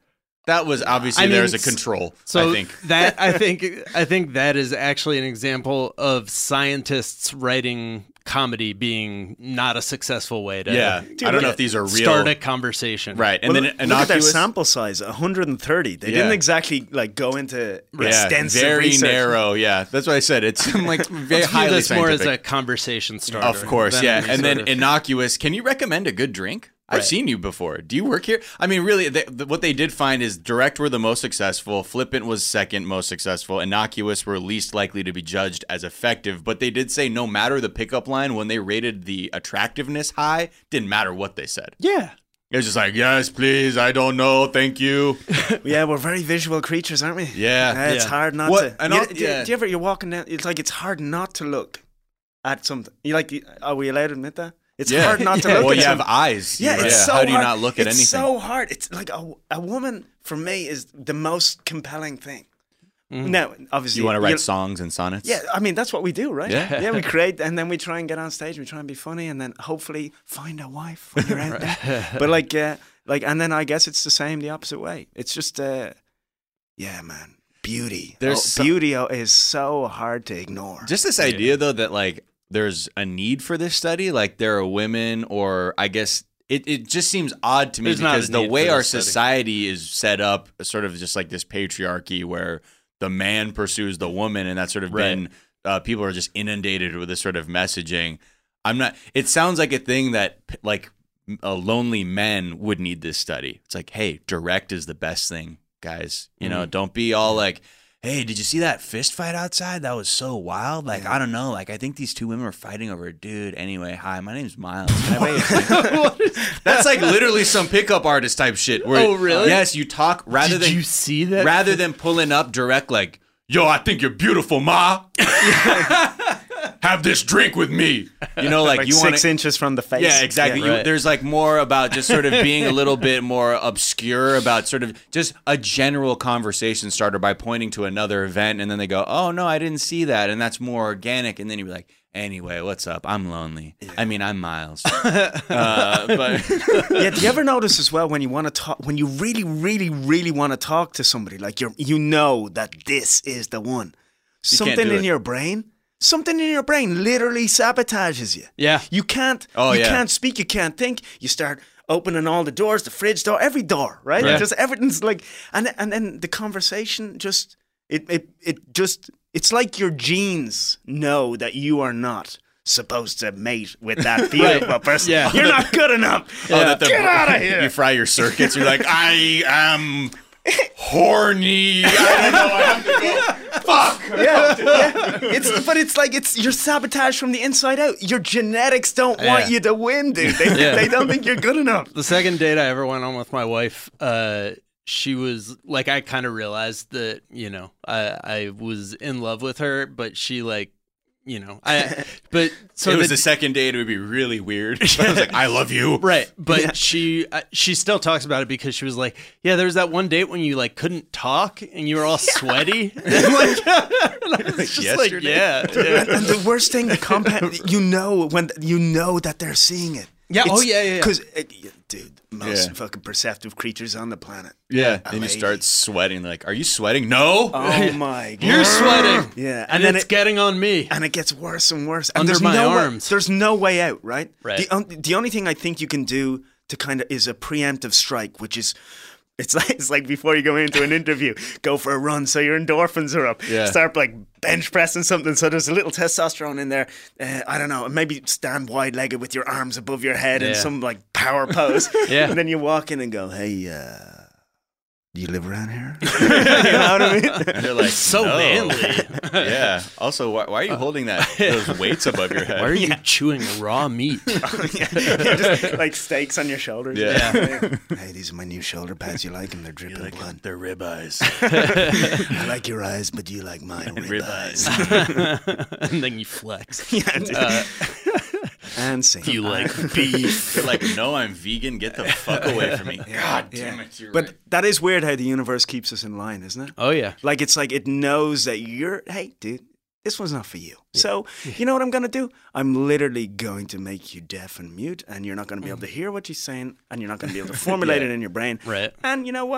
That was obviously
I mean,
there's a control.
So
I think
that I think I think that is actually an example of scientists writing comedy being not a successful way to.
Yeah, Dude, I don't know if these are real.
Start a conversation,
right? And
well,
then
look,
innocuous,
look at their sample size, one hundred thirty. They
Yeah.
didn't exactly like go into
yeah,
extensive
very
research.
narrow. Yeah, that's what I said. It's like very
Let's view
highly
this more
scientific.
as a conversation starter.
Of course,
than
yeah.
any
And then
sort of-
innocuous. Can you recommend a good drink? I've
Right.
seen you before. Do you work here? I mean, really, they, the, what they did find is direct were the most successful, flippant was second most successful, innocuous were least likely to be judged as effective. But they did say no matter the pickup line, when they rated the attractiveness high, didn't matter what they said.
Yeah.
It was just like, yes, please, I don't know, thank you.
Yeah, we're very visual creatures, aren't we?
Yeah.
Uh, it's
Yeah.
hard not
What-
to.
and
You-
al-
do,
yeah.
do you ever, you're walking down, it's like it's hard not to look at something. You like, are we allowed to admit that? It's
Yeah.
hard not to
Yeah.
look
Well,
at
you have
something.
eyes.
Yeah,
You-
it's
yeah.
so
How do you
hard.
not look at
it's
anything?
so hard. It's like a, a woman, for me, is the most compelling thing. Now, obviously,
You want to write
you'll-
songs and sonnets?
Yeah, I mean, that's what we do, right?
Yeah.
Yeah, we create, and then we try and get on stage, we try and be funny, and then hopefully find a wife when you're out there. But like, uh, like, and then I guess it's the same the opposite way. It's just, uh, yeah, man, beauty.
There's
Oh,
so-
beauty is so hard to ignore.
Just this idea, though, that like there's a need for this study, like there are women, or I guess it, it just seems odd to me
There's not
because
a
the
need
way
for
our
this study.
society is set up, sort of just like this patriarchy where the man pursues the woman, and that's sort of
Right.
been uh, people are just inundated with this sort of messaging. I'm not. It sounds like a thing that p- like uh, lonely men would need this study. It's like, hey, direct is the best thing, guys. You know,
Mhm.
don't be all like, hey, did you see that fist fight outside? That was so wild. Like, I don't know. Like, I think these two women were fighting over a dude. Anyway, hi, my name's Miles. Can I buy you a drink? That's like literally some pickup artist type shit. Where,
Oh, really?
Yes, you talk rather
Did
than
you see that?
rather than pulling up direct like, yo, I think you're beautiful, ma. Have this drink with me. You know, like,
Like
you
six
want to.
inches from the face.
Yeah, exactly.
Yeah.
You,
Right.
there's like more about just sort of being a little bit more obscure about sort of just a general conversation starter by pointing to another event, and then they go, "Oh no, I didn't see that," and that's more organic. And then you'd be like, "Anyway, what's up? I'm lonely. I mean, I'm Miles." uh, but
Yeah, do you ever notice as well when you want to talk, when you really, really, really want to talk to somebody, like you're, you know that this is the one,
You can't
something
do
in
it.
your brain, something in your brain literally sabotages you.
Yeah.
You can't,
Oh,
you
yeah.
can't speak, you can't think. You start opening all the doors, the fridge door, every door, right?
Right.
Just everything's like, and and then the conversation just, it it it just, it's like your genes know that you are not supposed to mate with that beautiful person.
Yeah.
You're not good enough.
Oh, that the,
Get out of here.
You fry your circuits. You're like, I am horny. I don't know. I have to go. Fuck.
Yeah, yeah. It's but it's like it's you're sabotaged from the inside out. Your genetics don't
Yeah.
want you to win, dude. They,
Yeah.
they don't think you're good enough.
The second date I ever went on with my wife, uh, she was like, I kind of realized that, you know, I, I was in love with her, but she like, you know, I, but so
So it was
the-
the second date. It would be really weird. I was like, I love you.
Right, but
Yeah.
she uh, she still talks about it because she was like, yeah, there was that one date when you like couldn't talk and you were all sweaty. And, like, and I was just like,
Yesterday?
yeah, yeah.
And the worst thing, the compound, you know when you know that they're seeing it.
Yeah, oh, yeah, yeah, yeah.
Because, dude, most
Yeah.
fucking perceptive creatures on the planet.
Yeah.
A
Then you
lady.
start sweating. Like, are you sweating? No.
Oh my god,
You're sweating.
Yeah,
and,
and then
it's
it-
getting on me.
and it gets worse and worse. And
Under
there's
my
no way-
arms.
there's no way out, right?
Right.
The, on, the only thing I think you can do to kind of is a preemptive strike, which is. It's like it's like before you go into an interview, go for a run so your endorphins are up.
Yeah.
Start like bench pressing something so there's a little testosterone in there. Uh, I don't know, maybe stand wide legged with your arms above your head in
Yeah.
some like power pose.
Yeah.
And then you walk in and go, "Hey, uh, do you live around here?" You know what I mean?
And they're like,
So
no.
manly.
Yeah. Also, why, why are you holding that those weights above your head?
Why are you chewing raw meat?
Yeah, just like steaks on your shoulders.
Yeah.
Hey, these are my new shoulder pads. You like them? They're dripping
like
blood.
They're ribeyes.
I like your eyes, but do you like mine? Rib eyes.
And then you flex.
Yeah, dude.
Uh,
and sing.
Do you like beef?
They're like, no, I'm vegan. Get the fuck away from me. God damn it. You're
But
right.
that is weird how the universe keeps us in line, isn't it?
Oh yeah.
Like it's like it knows that you're, hey, dude, this one's not for you. So you know what I'm gonna do? I'm literally going to make you deaf and mute, and you're not gonna be able to hear what you're saying, and you're not gonna be able to formulate
Yeah.
it in your brain.
Right.
And you know what?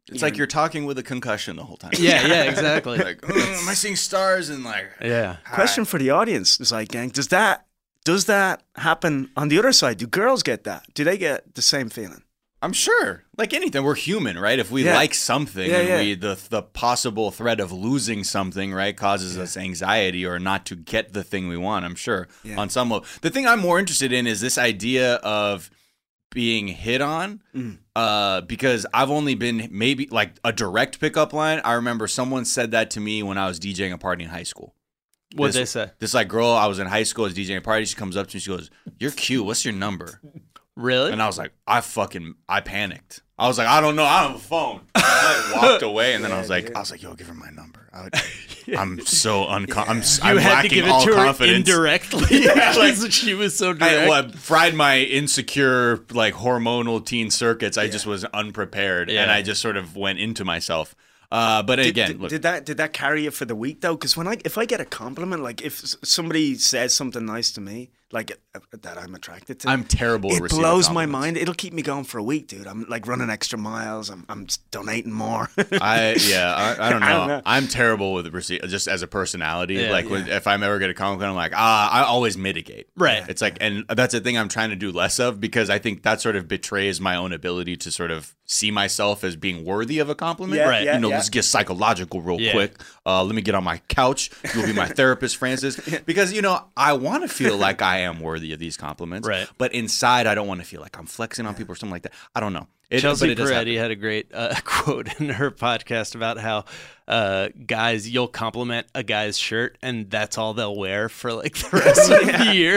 It's like you're talking with a concussion the whole time.
Yeah, yeah, exactly.
Like, oh, am I seeing stars? And like,
yeah.
hi.
Question for the audience, Zeit Gang: Does that does that happen on the other side? Do girls get that? Do they get the same feeling?
I'm sure. Like anything, we're human, right? If we
Yeah.
like something
Yeah,
and
yeah.
we the the possible threat of losing something, right, causes us anxiety or not to get the thing we want, I'm sure.
Yeah.
On some level. The thing I'm more interested in is this idea of being hit on.
Mm.
Uh, because I've only been maybe like a direct pickup line. I remember someone said that to me when I was DJing a party in high school.
What'd
This-
they say?
This like girl, I was in high school, I was DJing a party. She comes up to me, she goes, "You're cute. What's your number?"
Really?
And I was like, I fucking, I panicked. I was like, I don't know. I don't have a phone. I like, walked away, and then I was like, I was like, yo, give her my number. I would, I'm so uncon. I'm, s-
You
I'm
had
lacking
to give it
all
to her
confidence.
indirectly.
Yeah, like,
She was so
I,
direct.
well, I fried my insecure, like hormonal teen circuits. I just was unprepared,
Yeah.
and I just sort of went into myself. Uh, but
Did,
again,
did,
look,
did that did that carry you for the week though? Because when I if I get a compliment, like if s- somebody says something nice to me, like uh, that I'm attracted to,
I'm terrible at
It
receiving
blows my
compliments.
mind. It'll keep me going for a week, dude. I'm like running extra miles. I'm I'm s- donating more.
I yeah, I, I don't know.
I don't know.
I'm terrible with receive just as a personality.
Yeah,
like when, if I'm ever get a compliment, I'm like, ah, I always mitigate.
Right.
It's like, and that's the thing I'm trying to do less of because I think that sort of betrays my own ability to sort of see myself as being worthy of a compliment.
Yeah,
Right.
yeah,
You know,
yeah.
let's get psychological real
Yeah.
quick. Uh, let me get on my couch. You'll be my therapist, Francis, because you know I want to feel like I am worthy of these compliments.
Right.
But inside, I don't want to feel like I'm flexing on people or something like that. I don't know. It,
Chelsea
but it does
Peretti
happen.
had a great uh, quote in her podcast about how uh, guys, you'll compliment a guy's shirt, and that's all they'll wear for like the rest of the year.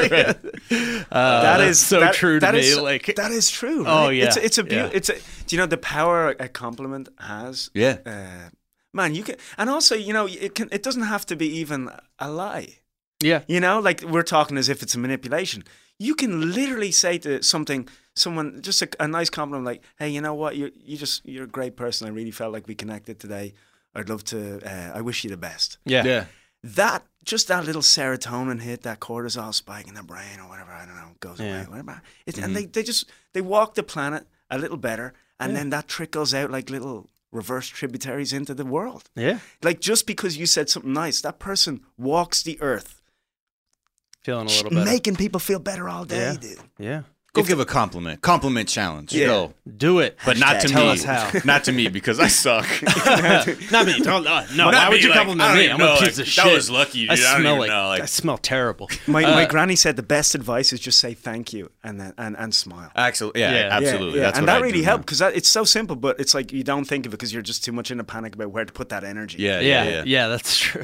Like, uh,
that
that's
is
so
that-
true to
that
me.
is-
like,
that is true.
Oh,
right?
yeah.
it's it's a beau-
Yeah.
it's a. Do you know the power a compliment has?
Yeah.
Uh, man, you can, and also you know it can. It doesn't have to be even a lie.
yeah,
You know, like we're talking as if it's a manipulation. You can literally say to something, someone, just a, a nice compliment, like, "Hey, you know what? You you just you're a great person. I really felt like we connected today. I'd love to. Uh, I wish you the best."
yeah,
Yeah.
That just that little serotonin hit, that cortisol spike in the brain or whatever, I don't know, goes
Yeah.
away. Whatever. It's,
Mm-hmm.
And they, they just they walk the planet a little better, and then that trickles out like little reverse tributaries into the world.
yeah.
Like just because you said something nice, that person walks the earth,
Feeling a little better.
making people feel better all day,
Yeah.
dude.
yeah,
Go give a compliment. Compliment challenge.
Yeah.
Go.
do it.
But not to
Tell
me.
us how.
Not to me because I suck.
Not me. Don't, uh, no,
Not
why would
me,
you
like,
compliment
I don't
me?
even
I'm a
know,
piece
like,
of
that
shit.
was lucky,
I
dude. I don't
smell
even
like,
know, like-
I smell terrible.
My
Uh,
my granny said the best advice is just say thank you and then and, and smile.
Absolutely. Yeah,
Yeah.
absolutely.
Yeah,
That's
and
what
that
I
really
do
helped
now.
because it's so simple, but it's like you don't think of it because you're just too much in a panic about where to put that energy.
Yeah,
Yeah,
yeah,
yeah,
yeah.
that's true.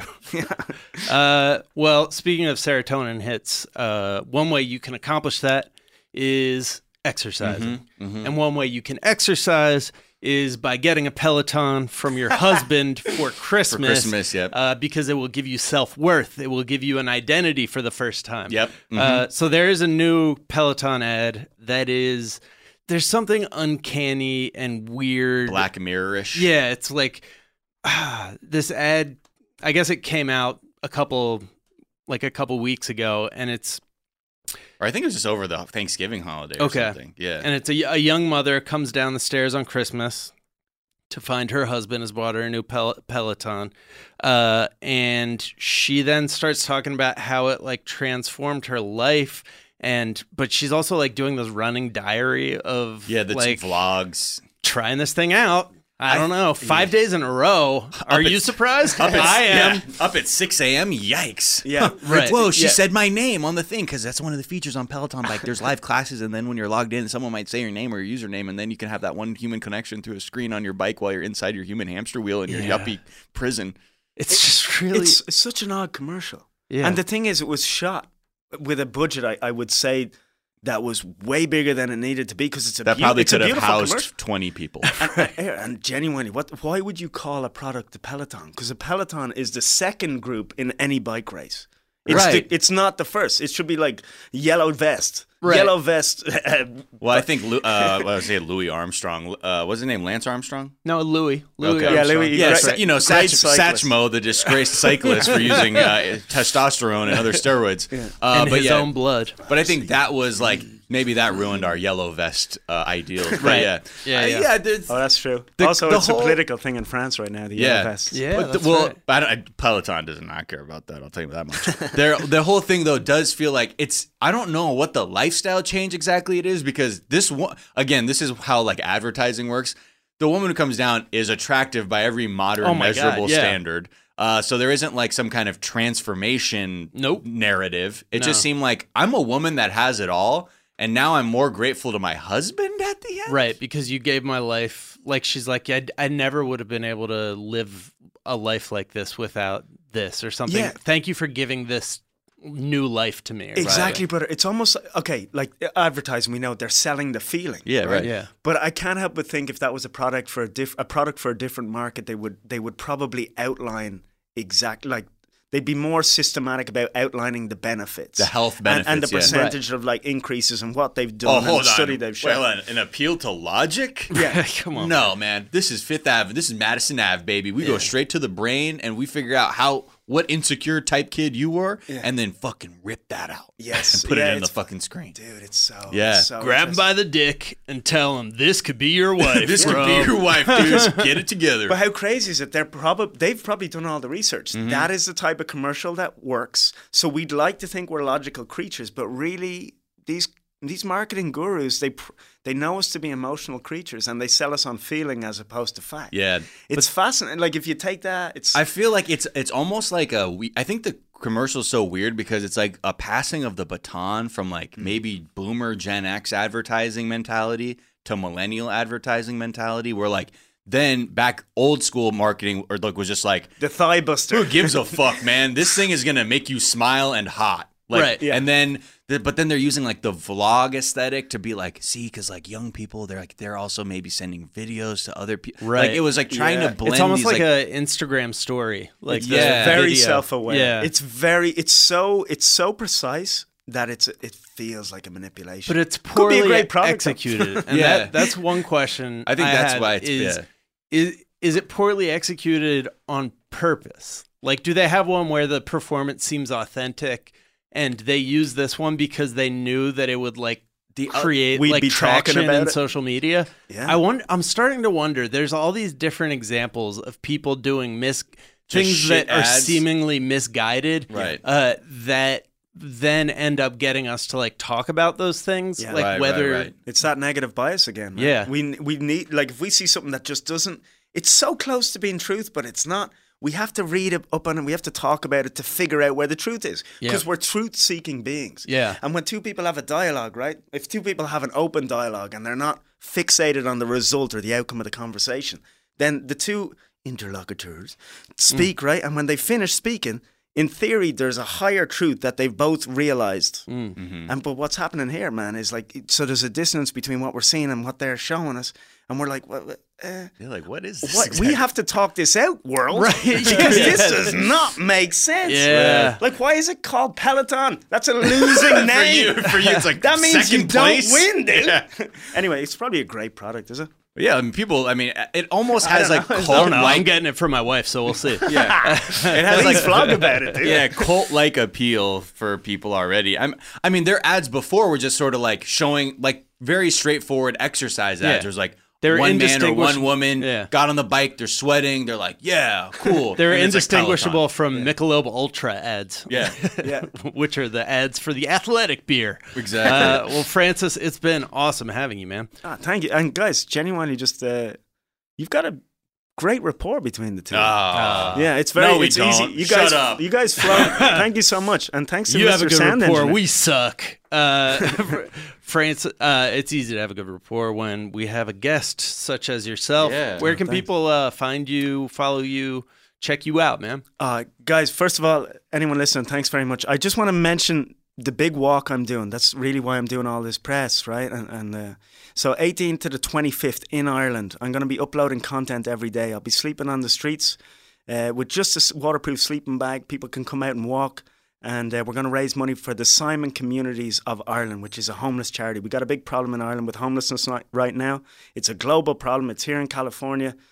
uh, well, speaking of serotonin hits, uh, one way you can accomplish that is exercising.
Mm-hmm,
And one way you can exercise is by getting a Peloton from your husband for Christmas.
Christmas, yep.
Uh, because it will give you self-worth. It will give you an identity for the first time.
Yep. Mm-hmm.
Uh, so there is a new Peloton ad that is, there's something uncanny and weird.
Black Mirror-ish.
Yeah, it's like ah, this ad. I guess it came out a couple, like a couple weeks ago, and it's
Or I think it was just over the Thanksgiving holiday or
okay.
something. Yeah.
And it's a, a young mother comes down the stairs on Christmas to find her husband has bought her a new Pel- Peloton, uh, and she then starts talking about how it like transformed her life. And but she's also like doing this running diary of
yeah, the
like
vlogs.
trying this thing out. I,
I-
don't know. Five days in a row. Are
at-
you surprised?
Up at,
I am.
yeah, up at six a.m. Yikes.
Yeah.
Right.
Whoa, she
Yeah.
said my name on the thing because that's one of the features on Peloton. Like there's live classes, and then when you're logged in, someone might say your name or your username, and then you can have that one human connection through a screen on your bike while you're inside your human hamster wheel in your
Yeah.
yuppie prison.
It's just really.
It's, it's such an odd commercial.
Yeah.
And the thing is, it was shot with a budget, I, I would say, that was way bigger than it needed to be because it's a,
That
beau-
probably
it's a
could have
beautiful
housed
commercial.
twenty people.
And, and, and genuinely, what? Why would you call a product the Peloton? Because the Peloton is the second group in any bike race. It's
Right.
The, it's not the first. It should be like yellow vest.
Right.
Yellow vest. uh,
Well, I think Lu- uh, well, I would say Louis Armstrong. Uh, what's his name? Lance Armstrong.
no, Louis. Louis
Okay.
Yeah,
Armstrong.
Louis-
Yeah,
Great-
Sa- you know,
great
Satch-
cyclist.
Satchmo, the disgraced cyclist for using uh, testosterone and other steroids. Uh,
In
but
his
yeah,
own blood.
But I think that was like maybe that ruined our yellow vest uh, ideals. But
Right.
yeah,
Yeah,
Uh,
yeah.
yeah. there's-
Oh, that's true.
The-
also,
the
it's
whole-
a political thing in France right now. The
Yeah,
yellow vests.
Yeah,
But the-
that's
well,
right.
I don't, I, Peloton does not care about that. I'll tell you that much. Their the whole thing though does feel like it's. I don't know what the lifestyle change exactly it is because this one again, this is how like advertising works. The woman who comes down is attractive by every modern
Oh my God,
measurable
yeah.
standard. Uh, so there isn't like some kind of transformation
Nope.
narrative. It
No.
just seemed like I'm a woman that has it all, and now I'm more grateful to my husband at the end.
Right, because you gave my life, like she's like, I, I never would have been able to live a life like this without this or something.
Yeah.
Thank you for giving this new life to me. or
Exactly,
something.
brother. It's almost like- okay, like advertising. We know they're selling the feeling.
Yeah, right.
Yeah.
But I can't help but think if that was a product for a diff- a product for a different market, they would they would probably outline exactly like they'd be more systematic about outlining the benefits,
The health
and- and,
benefits,
the
yeah.
percentage of like increases and what they've
Oh,
done and
hold
the study
on.
they've
Wait,
shown.
hold on. An appeal to logic?
Yeah.
Come on.
No, man. This is Fifth Avenue. This is Madison Ave, baby. We go straight to the brain and we figure out how what insecure type kid you were,
Yeah.
and then fucking rip that out.
Yes,
and put
yeah,
it in the
it's-
fucking screen.
Dude, it's so
Yeah.
it's so
Grab him
interesting.
by the dick and tell him this could be your wife.
This could
bro.
be your wife, dude. Get it together.
But how crazy is it? They're probably they've probably done all the research.
Mm-hmm.
That is the type of commercial that works. So we'd like to think we're logical creatures, but really these these marketing gurus they pr- they know us to be emotional creatures, and they sell us on feeling as opposed to fact.
Yeah.
It's fascinating. Like if you take that, it's
I feel like it's it's almost like a we I think the commercial's so weird because it's like a passing of the baton from like maybe boomer Gen X advertising mentality to millennial advertising mentality where like then back old school marketing or like was just like
the thigh buster.
who gives a fuck, man? This thing is gonna make you smile and hot. Like,
Right, yeah.
And then, the, but then they're using like the vlog aesthetic to be like, see, because like young people, they're like they're also maybe sending videos to other people.
Right.
Like it was like trying
Yeah.
to blend.
It's almost
these,
like, a Instagram story. Like
It's
the
yeah.
very
video.
self-aware.
Yeah.
It's very it's so it's so precise that it's it feels like a manipulation.
But it's
Could be a
poorly
great product, though.
executed. And
Yeah.
that, that's one question.
I think that's
had
why it's-
is,
yeah.
is is it poorly executed on purpose? Like, do they have one where the performance seems authentic, and they use this one because they knew that it would like
The-
create
we'd
like
be talking
traction
about
in
it.
social media?
Yeah.
I wonder. I'm starting to wonder. There's all these different examples of people doing mis things
shit
that are
ads.
seemingly misguided,
Right.
Uh, that then end up getting us to like talk about those things,
Yeah.
like
Right, right,
whether.
right.
It's that negative bias again. Man.
Yeah.
we we need like if we see something that just doesn't. It's so close to being truth, but it's not. We have to read up up on it. We have to talk about it to figure out where the truth is,
Yeah.
because we're truth-seeking beings.
Yeah.
And when two people have a dialogue, right? If two people have an open dialogue and they're not fixated on the result or the outcome of the conversation, then the two interlocutors speak, right? And when they finish speaking, in theory, there's a higher truth that they've both realized. And but what's happening here, man, is like so there's a dissonance between what we're seeing and what they're showing us, and we're like, what? Uh,
You're like, what is this?
what?
exactly?
We have to talk this out, world,
Right.
because this
Yes.
does not make sense.
Yeah.
Like, why is it called Peloton? That's a losing name.
For you, for you, it's like
that means
second
you
place.
don't win, dude.
Yeah.
Anyway, it's probably a great product, is it?
Yeah, I mean, people. I mean, it almost
I
has
don't
like
know. I
I
cult
don't know. I'm
like.
getting it for my wife, so we'll see.
Yeah, it has
Please
like
vlog about it, dude.
Yeah, cult like appeal for people already. I'm. I mean, their ads before were just sort of like showing like very straightforward exercise ads.
Yeah.
There's like
They're
one man or
indistinguish-
one woman
Yeah.
got on the bike. They're sweating. They're like, yeah, cool.
They're
And it's like
indistinguishable
Peloton.
from Michelob Ultra ads.
Yeah.
Yeah.
Which are the ads for the athletic beer.
Exactly.
Uh, well, Francis, it's been awesome having you, man.
Ah, thank you. And guys, genuinely, just uh, you've got a great rapport between the two.
Ah.
yeah, it's very
No, we
it's
don't.
easy. You guys,
Shut up.
You guys flow. Thank you so much, and thanks to
You
Mister
have a good
Sound
rapport.
Engineer.
We suck. Uh, France, uh, it's easy to have a good rapport when we have a guest such as yourself.
Yeah.
Where can
Thanks.
people uh, find you, follow you, check you out, man?
Uh, guys, first of all, anyone listening, thanks very much. I just want to mention the big walk I'm doing. That's really why I'm doing all this press, right? And, and uh, so eighteenth to the twenty-fifth in Ireland, I'm going to be uploading content every day. I'll be sleeping on the streets uh, with just a s- waterproof sleeping bag. People can come out and walk. And uh, we're going to raise money for the Simon Communities of Ireland, which is a homeless charity. We've got a big problem in Ireland with homelessness ni- right now. It's a global problem. It's here in California.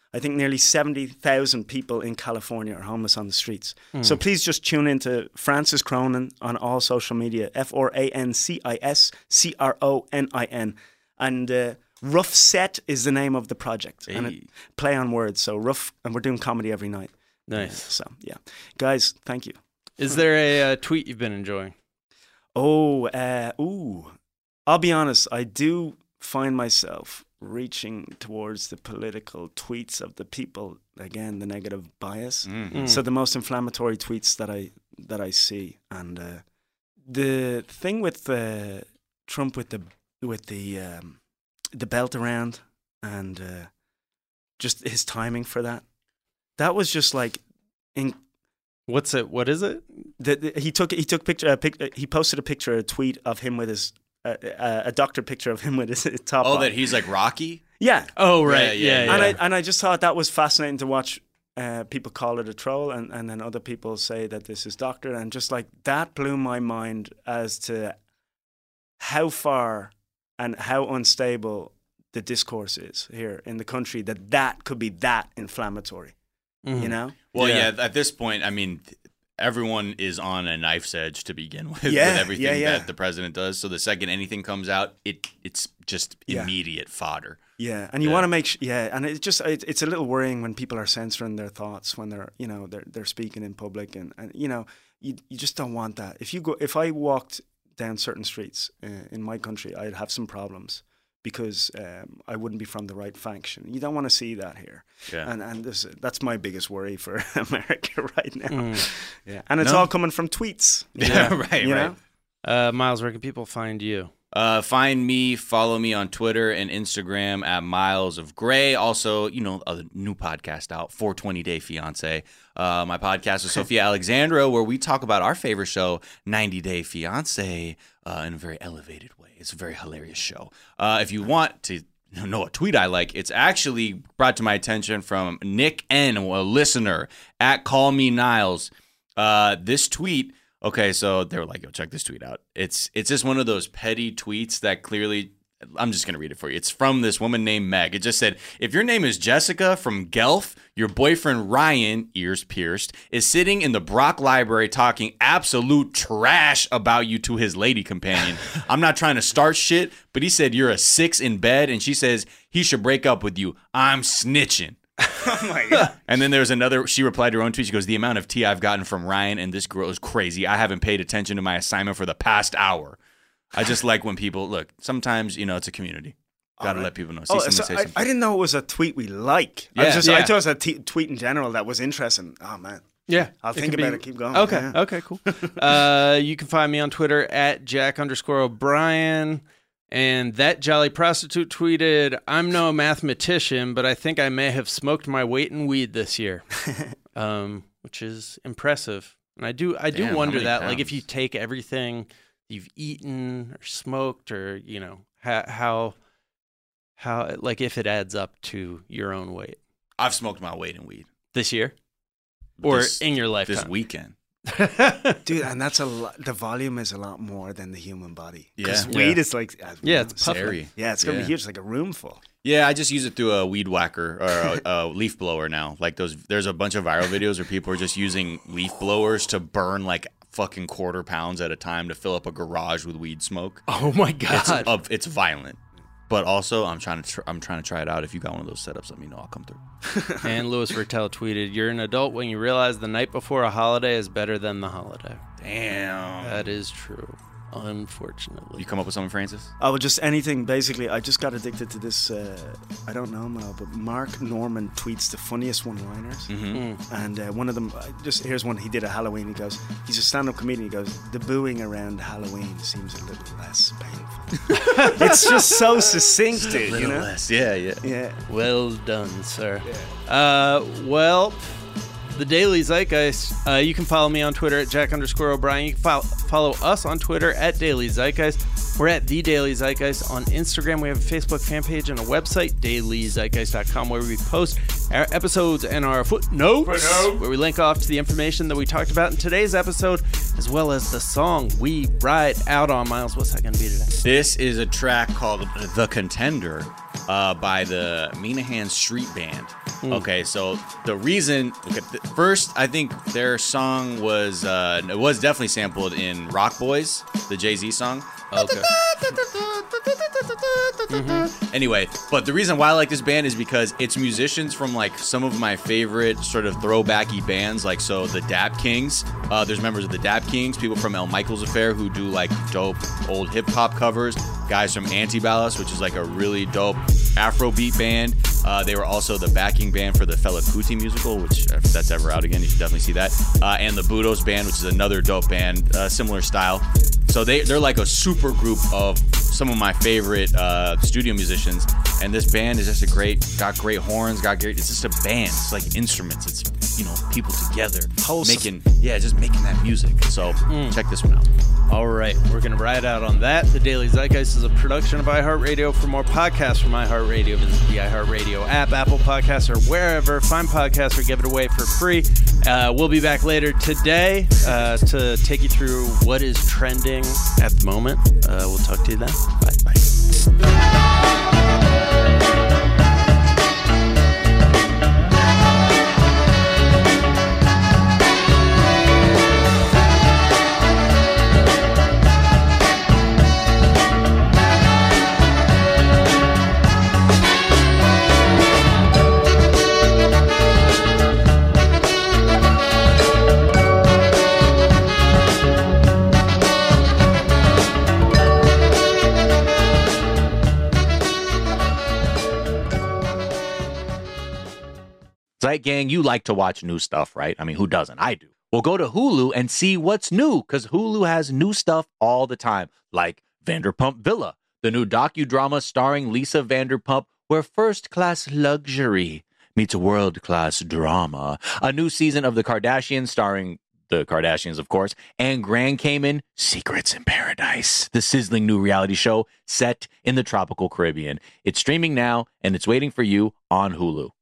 I think nearly seventy thousand people in California are homeless on the streets.
Hmm.
So please just tune into Francis Cronin on all social media, F R A N C I S C R O N I N. And uh, Rough Set is the name of the project.
Hey.
And it, play on words. So rough, and we're doing comedy every night.
Nice.
Uh, so, yeah. Guys, thank you.
Is there a uh, tweet you've been enjoying?
Oh, uh, ooh. I'll be honest, I do find myself reaching towards the political tweets of the people, again, the negative bias.
Mm-hmm.
So the most inflammatory tweets that I that I see. And uh, the thing with uh, Trump with the with the um, the belt around and uh, just his timing for that, that was just like in
What's it? What is it?
The, the, he took he took picture uh, pic, uh, he posted a picture, a tweet of him with his uh, uh, a doctor picture of him with his, his top.
Oh,
on.
that he's like Rocky?
Yeah.
Oh, right. Yeah, yeah. yeah.
And I and I just thought that was fascinating to watch. Uh, people call it a troll, and, and then other people say that this is doctor, and just like that blew my mind as to how far and how unstable the discourse is here in the country. That that could be that inflammatory.
Mm-hmm.
You know?
Well,
Yeah.
yeah. At this point, I mean, th- everyone is on a knife's edge to begin with,
Yeah,
with everything
yeah, yeah.
that the president does. So the second anything comes out, it it's just
Yeah.
immediate fodder.
Yeah, and you
Yeah.
want to make sh- yeah, and it's just it, it's a little worrying when people are censoring their thoughts when they're you know they're they're speaking in public, and, and you know you you just don't want that. If you go, if I walked down certain streets uh, in my country, I'd have some problems because um, I wouldn't be from the right faction. You don't want to see that here,
Yeah.
and and this, that's my biggest worry for America right now.
Mm.
Yeah, and it's
No.
all coming from tweets. you
Yeah,
know?
right,
You
right.
know?
Uh, Miles, where can people find you?
Uh, find me, follow me on Twitter and Instagram at Miles of Gray. Also, you know, a new podcast out, four twenty Day Fiance. Uh, my podcast with Sophia Alexandra, where we talk about our favorite show, ninety Day Fiance, uh, in a very elevated way. It's a very hilarious show. Uh, if you want to know a tweet I like, it's actually brought to my attention from Nick N, a listener, at Call Me Niles. Uh, this tweet... Okay, so they were like, yo, check this tweet out. It's it's just one of those petty tweets that clearly, I'm just going to read it for you. It's from this woman named Meg. It just said, if your name is Jessica from Guelph, your boyfriend Ryan, ears pierced, is sitting in the Brock Library talking absolute trash about you to his lady companion. I'm not trying to start shit, but he said you're a six in bed, and she says he should break up with you. I'm snitching.
Oh my god!
And then there's another. She replied to her own tweet. She goes, "The amount of tea I've gotten from Ryan and this girl is crazy. I haven't paid attention to my assignment for the past hour." I just like when people look. Sometimes you know it's a community. Got to
right.
let people know. See
Oh,
somebody
so
say
I,
something.
I didn't know it was a tweet we like. I
Yeah.
was just
Yeah.
I thought it was a t- tweet in general that was interesting. Oh man.
Yeah.
I'll
it
think
could
about
be-
it. Keep going.
Okay.
Yeah.
Okay, cool. uh, you can find me on Twitter at Jack underscore O'Brien. And that jolly prostitute tweeted, I'm no mathematician, but I think I may have smoked my weight in weed this year, um, which is impressive. And I do I do
Damn, how
wonder
many
that, like, if
pounds?
you take everything you've eaten or smoked or, you know, how, how, how like, if it adds up to your own weight
I've smoked my weight in weed
this year or
This-
in your lifetime.
this weekend.
Dude, and that's a lot. The volume is a lot more than the human body.
Yeah.
Because
Yeah.
weed is like, as we
Yeah,
know,
it's
so-
puffy.
Yeah, it's gonna
Yeah.
be huge. It's like a room full.
Yeah, I just use it through a weed whacker or a, a leaf blower now. Like those, there's a bunch of viral videos where people are just using leaf blowers to burn like fucking quarter pounds at a time to fill up a garage with weed smoke.
Oh my God.
It's uh, it's violent, but also I'm trying to tr- I'm trying to try it out. If you got one of those setups, let me know. I'll come through.
And Louis Vertel tweeted, you're an adult when you realize the night before a holiday is better than the holiday.
Damn.
That is true, unfortunately.
You come up with something, Francis?
Oh, well, just anything. Basically, I just got addicted to this. Uh, I don't know, Mel, but Mark Norman tweets the funniest one-liners.
Mm-hmm.
And uh, one of them, I just here's one he did at Halloween. He goes, he's a stand-up comedian. He goes, the booing around Halloween seems a little less painful. It's just so succinct, dude. You know?
Less. Yeah, yeah.
Yeah.
Well done, sir. Uh, well, the Daily Zeitgeist. Uh, you can follow me on Twitter at Jack underscore O'Brien. You can fo- follow us on Twitter at Daily Zeitgeist. We're at The Daily Zeitgeist on Instagram. We have a Facebook fan page and a website, daily zeitgeist dot com, where we post our episodes and our footnotes,
Footnote.
where we link off to the information that we talked about in today's episode, as well as the song we ride out on. Miles, what's that going to be today?
This is a track called "The Contender" uh, by the Minahan Street Band. Okay, so the reason, okay, th- first, I think their song was, uh, it was definitely sampled in Rock Boys, the Jay-Z song.
Okay.
Mm-hmm. Anyway, but the reason why I like this band is because it's musicians from like some of my favorite sort of throwbacky bands. Like, so the Dap Kings, uh, there's members of the Dap Kings, people from El Michaels Affair who do like dope old hip hop covers, guys from Antibalas, which is like a really dope Afrobeat band. Uh, they were also the backing band for the Fela Kuti musical, which if that's ever out again, you should definitely see that. Uh, and the Budos band, which is another dope band, uh, similar style. So they, they're like a super group of some of my favorite uh, studio musicians. And this band is just a great, got great horns, got great, it's just a band. It's like instruments. It's, you know, people together
Host.
making, yeah, just making that music. So
Mm.
check this one out.
All right, we're going to ride out on that. The Daily Zeitgeist is a production of iHeartRadio. For more podcasts from iHeartRadio, visit the iHeartRadio app, Apple Podcasts, or wherever. Find podcasts or give it away for free. Uh, we'll be back later today uh, to take you through what is trending at the moment. Uh, we'll talk to you then. Bye. Bye.
Zeit Gang, you like to watch new stuff, right? I mean, who doesn't? I do. Well, go to Hulu and see what's new, because Hulu has new stuff all the time, like Vanderpump Villa, the new docudrama starring Lisa Vanderpump, where first-class luxury meets world-class drama. A new season of The Kardashians starring the Kardashians, of course, and Grand Cayman, Secrets in Paradise, the sizzling new reality show set in the tropical Caribbean. It's streaming now, and it's waiting for you on Hulu.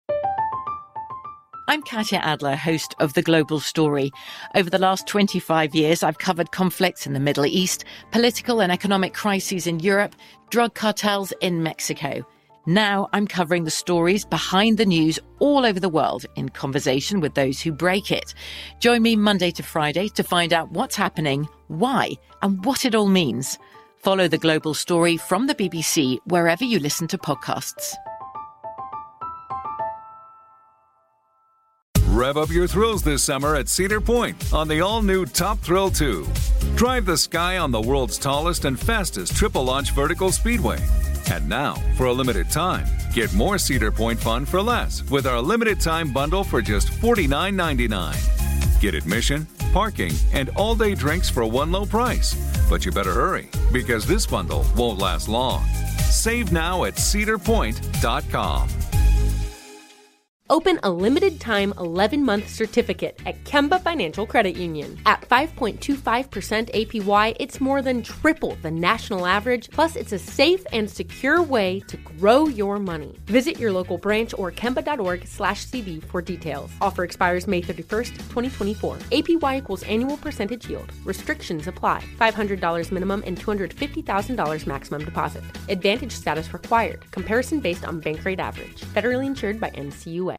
I'm Katya Adler, host of The Global Story. Over the last twenty-five years, I've covered conflicts in the Middle East, political and economic crises in Europe, drug cartels in Mexico. Now I'm covering the stories behind the news all over the world in conversation with those who break it. Join me Monday to Friday to find out what's happening, why, and what it all means. Follow The Global Story from the B B C wherever you listen to podcasts.
Rev up your thrills this summer at Cedar Point on the all-new Top Thrill two. Drive the sky on the world's tallest and fastest triple-launch vertical speedway. And now, for a limited time, get more Cedar Point fun for less with our limited-time bundle for just forty-nine ninety-nine. Get admission, parking, and all-day drinks for one low price. But you better hurry, because this bundle won't last long. Save now at cedar point dot com.
Open a limited-time eleven-month certificate at Kemba Financial Credit Union. At five point two five percent A P Y, it's more than triple the national average, plus it's a safe and secure way to grow your money. Visit your local branch or kemba.org slash CD for details. Offer expires May thirty-first, twenty twenty-four. A P Y equals annual percentage yield. Restrictions apply. five hundred dollars minimum and two hundred fifty thousand dollars maximum deposit. Advantage status required. Comparison based on bank rate average. Federally insured by N C U A.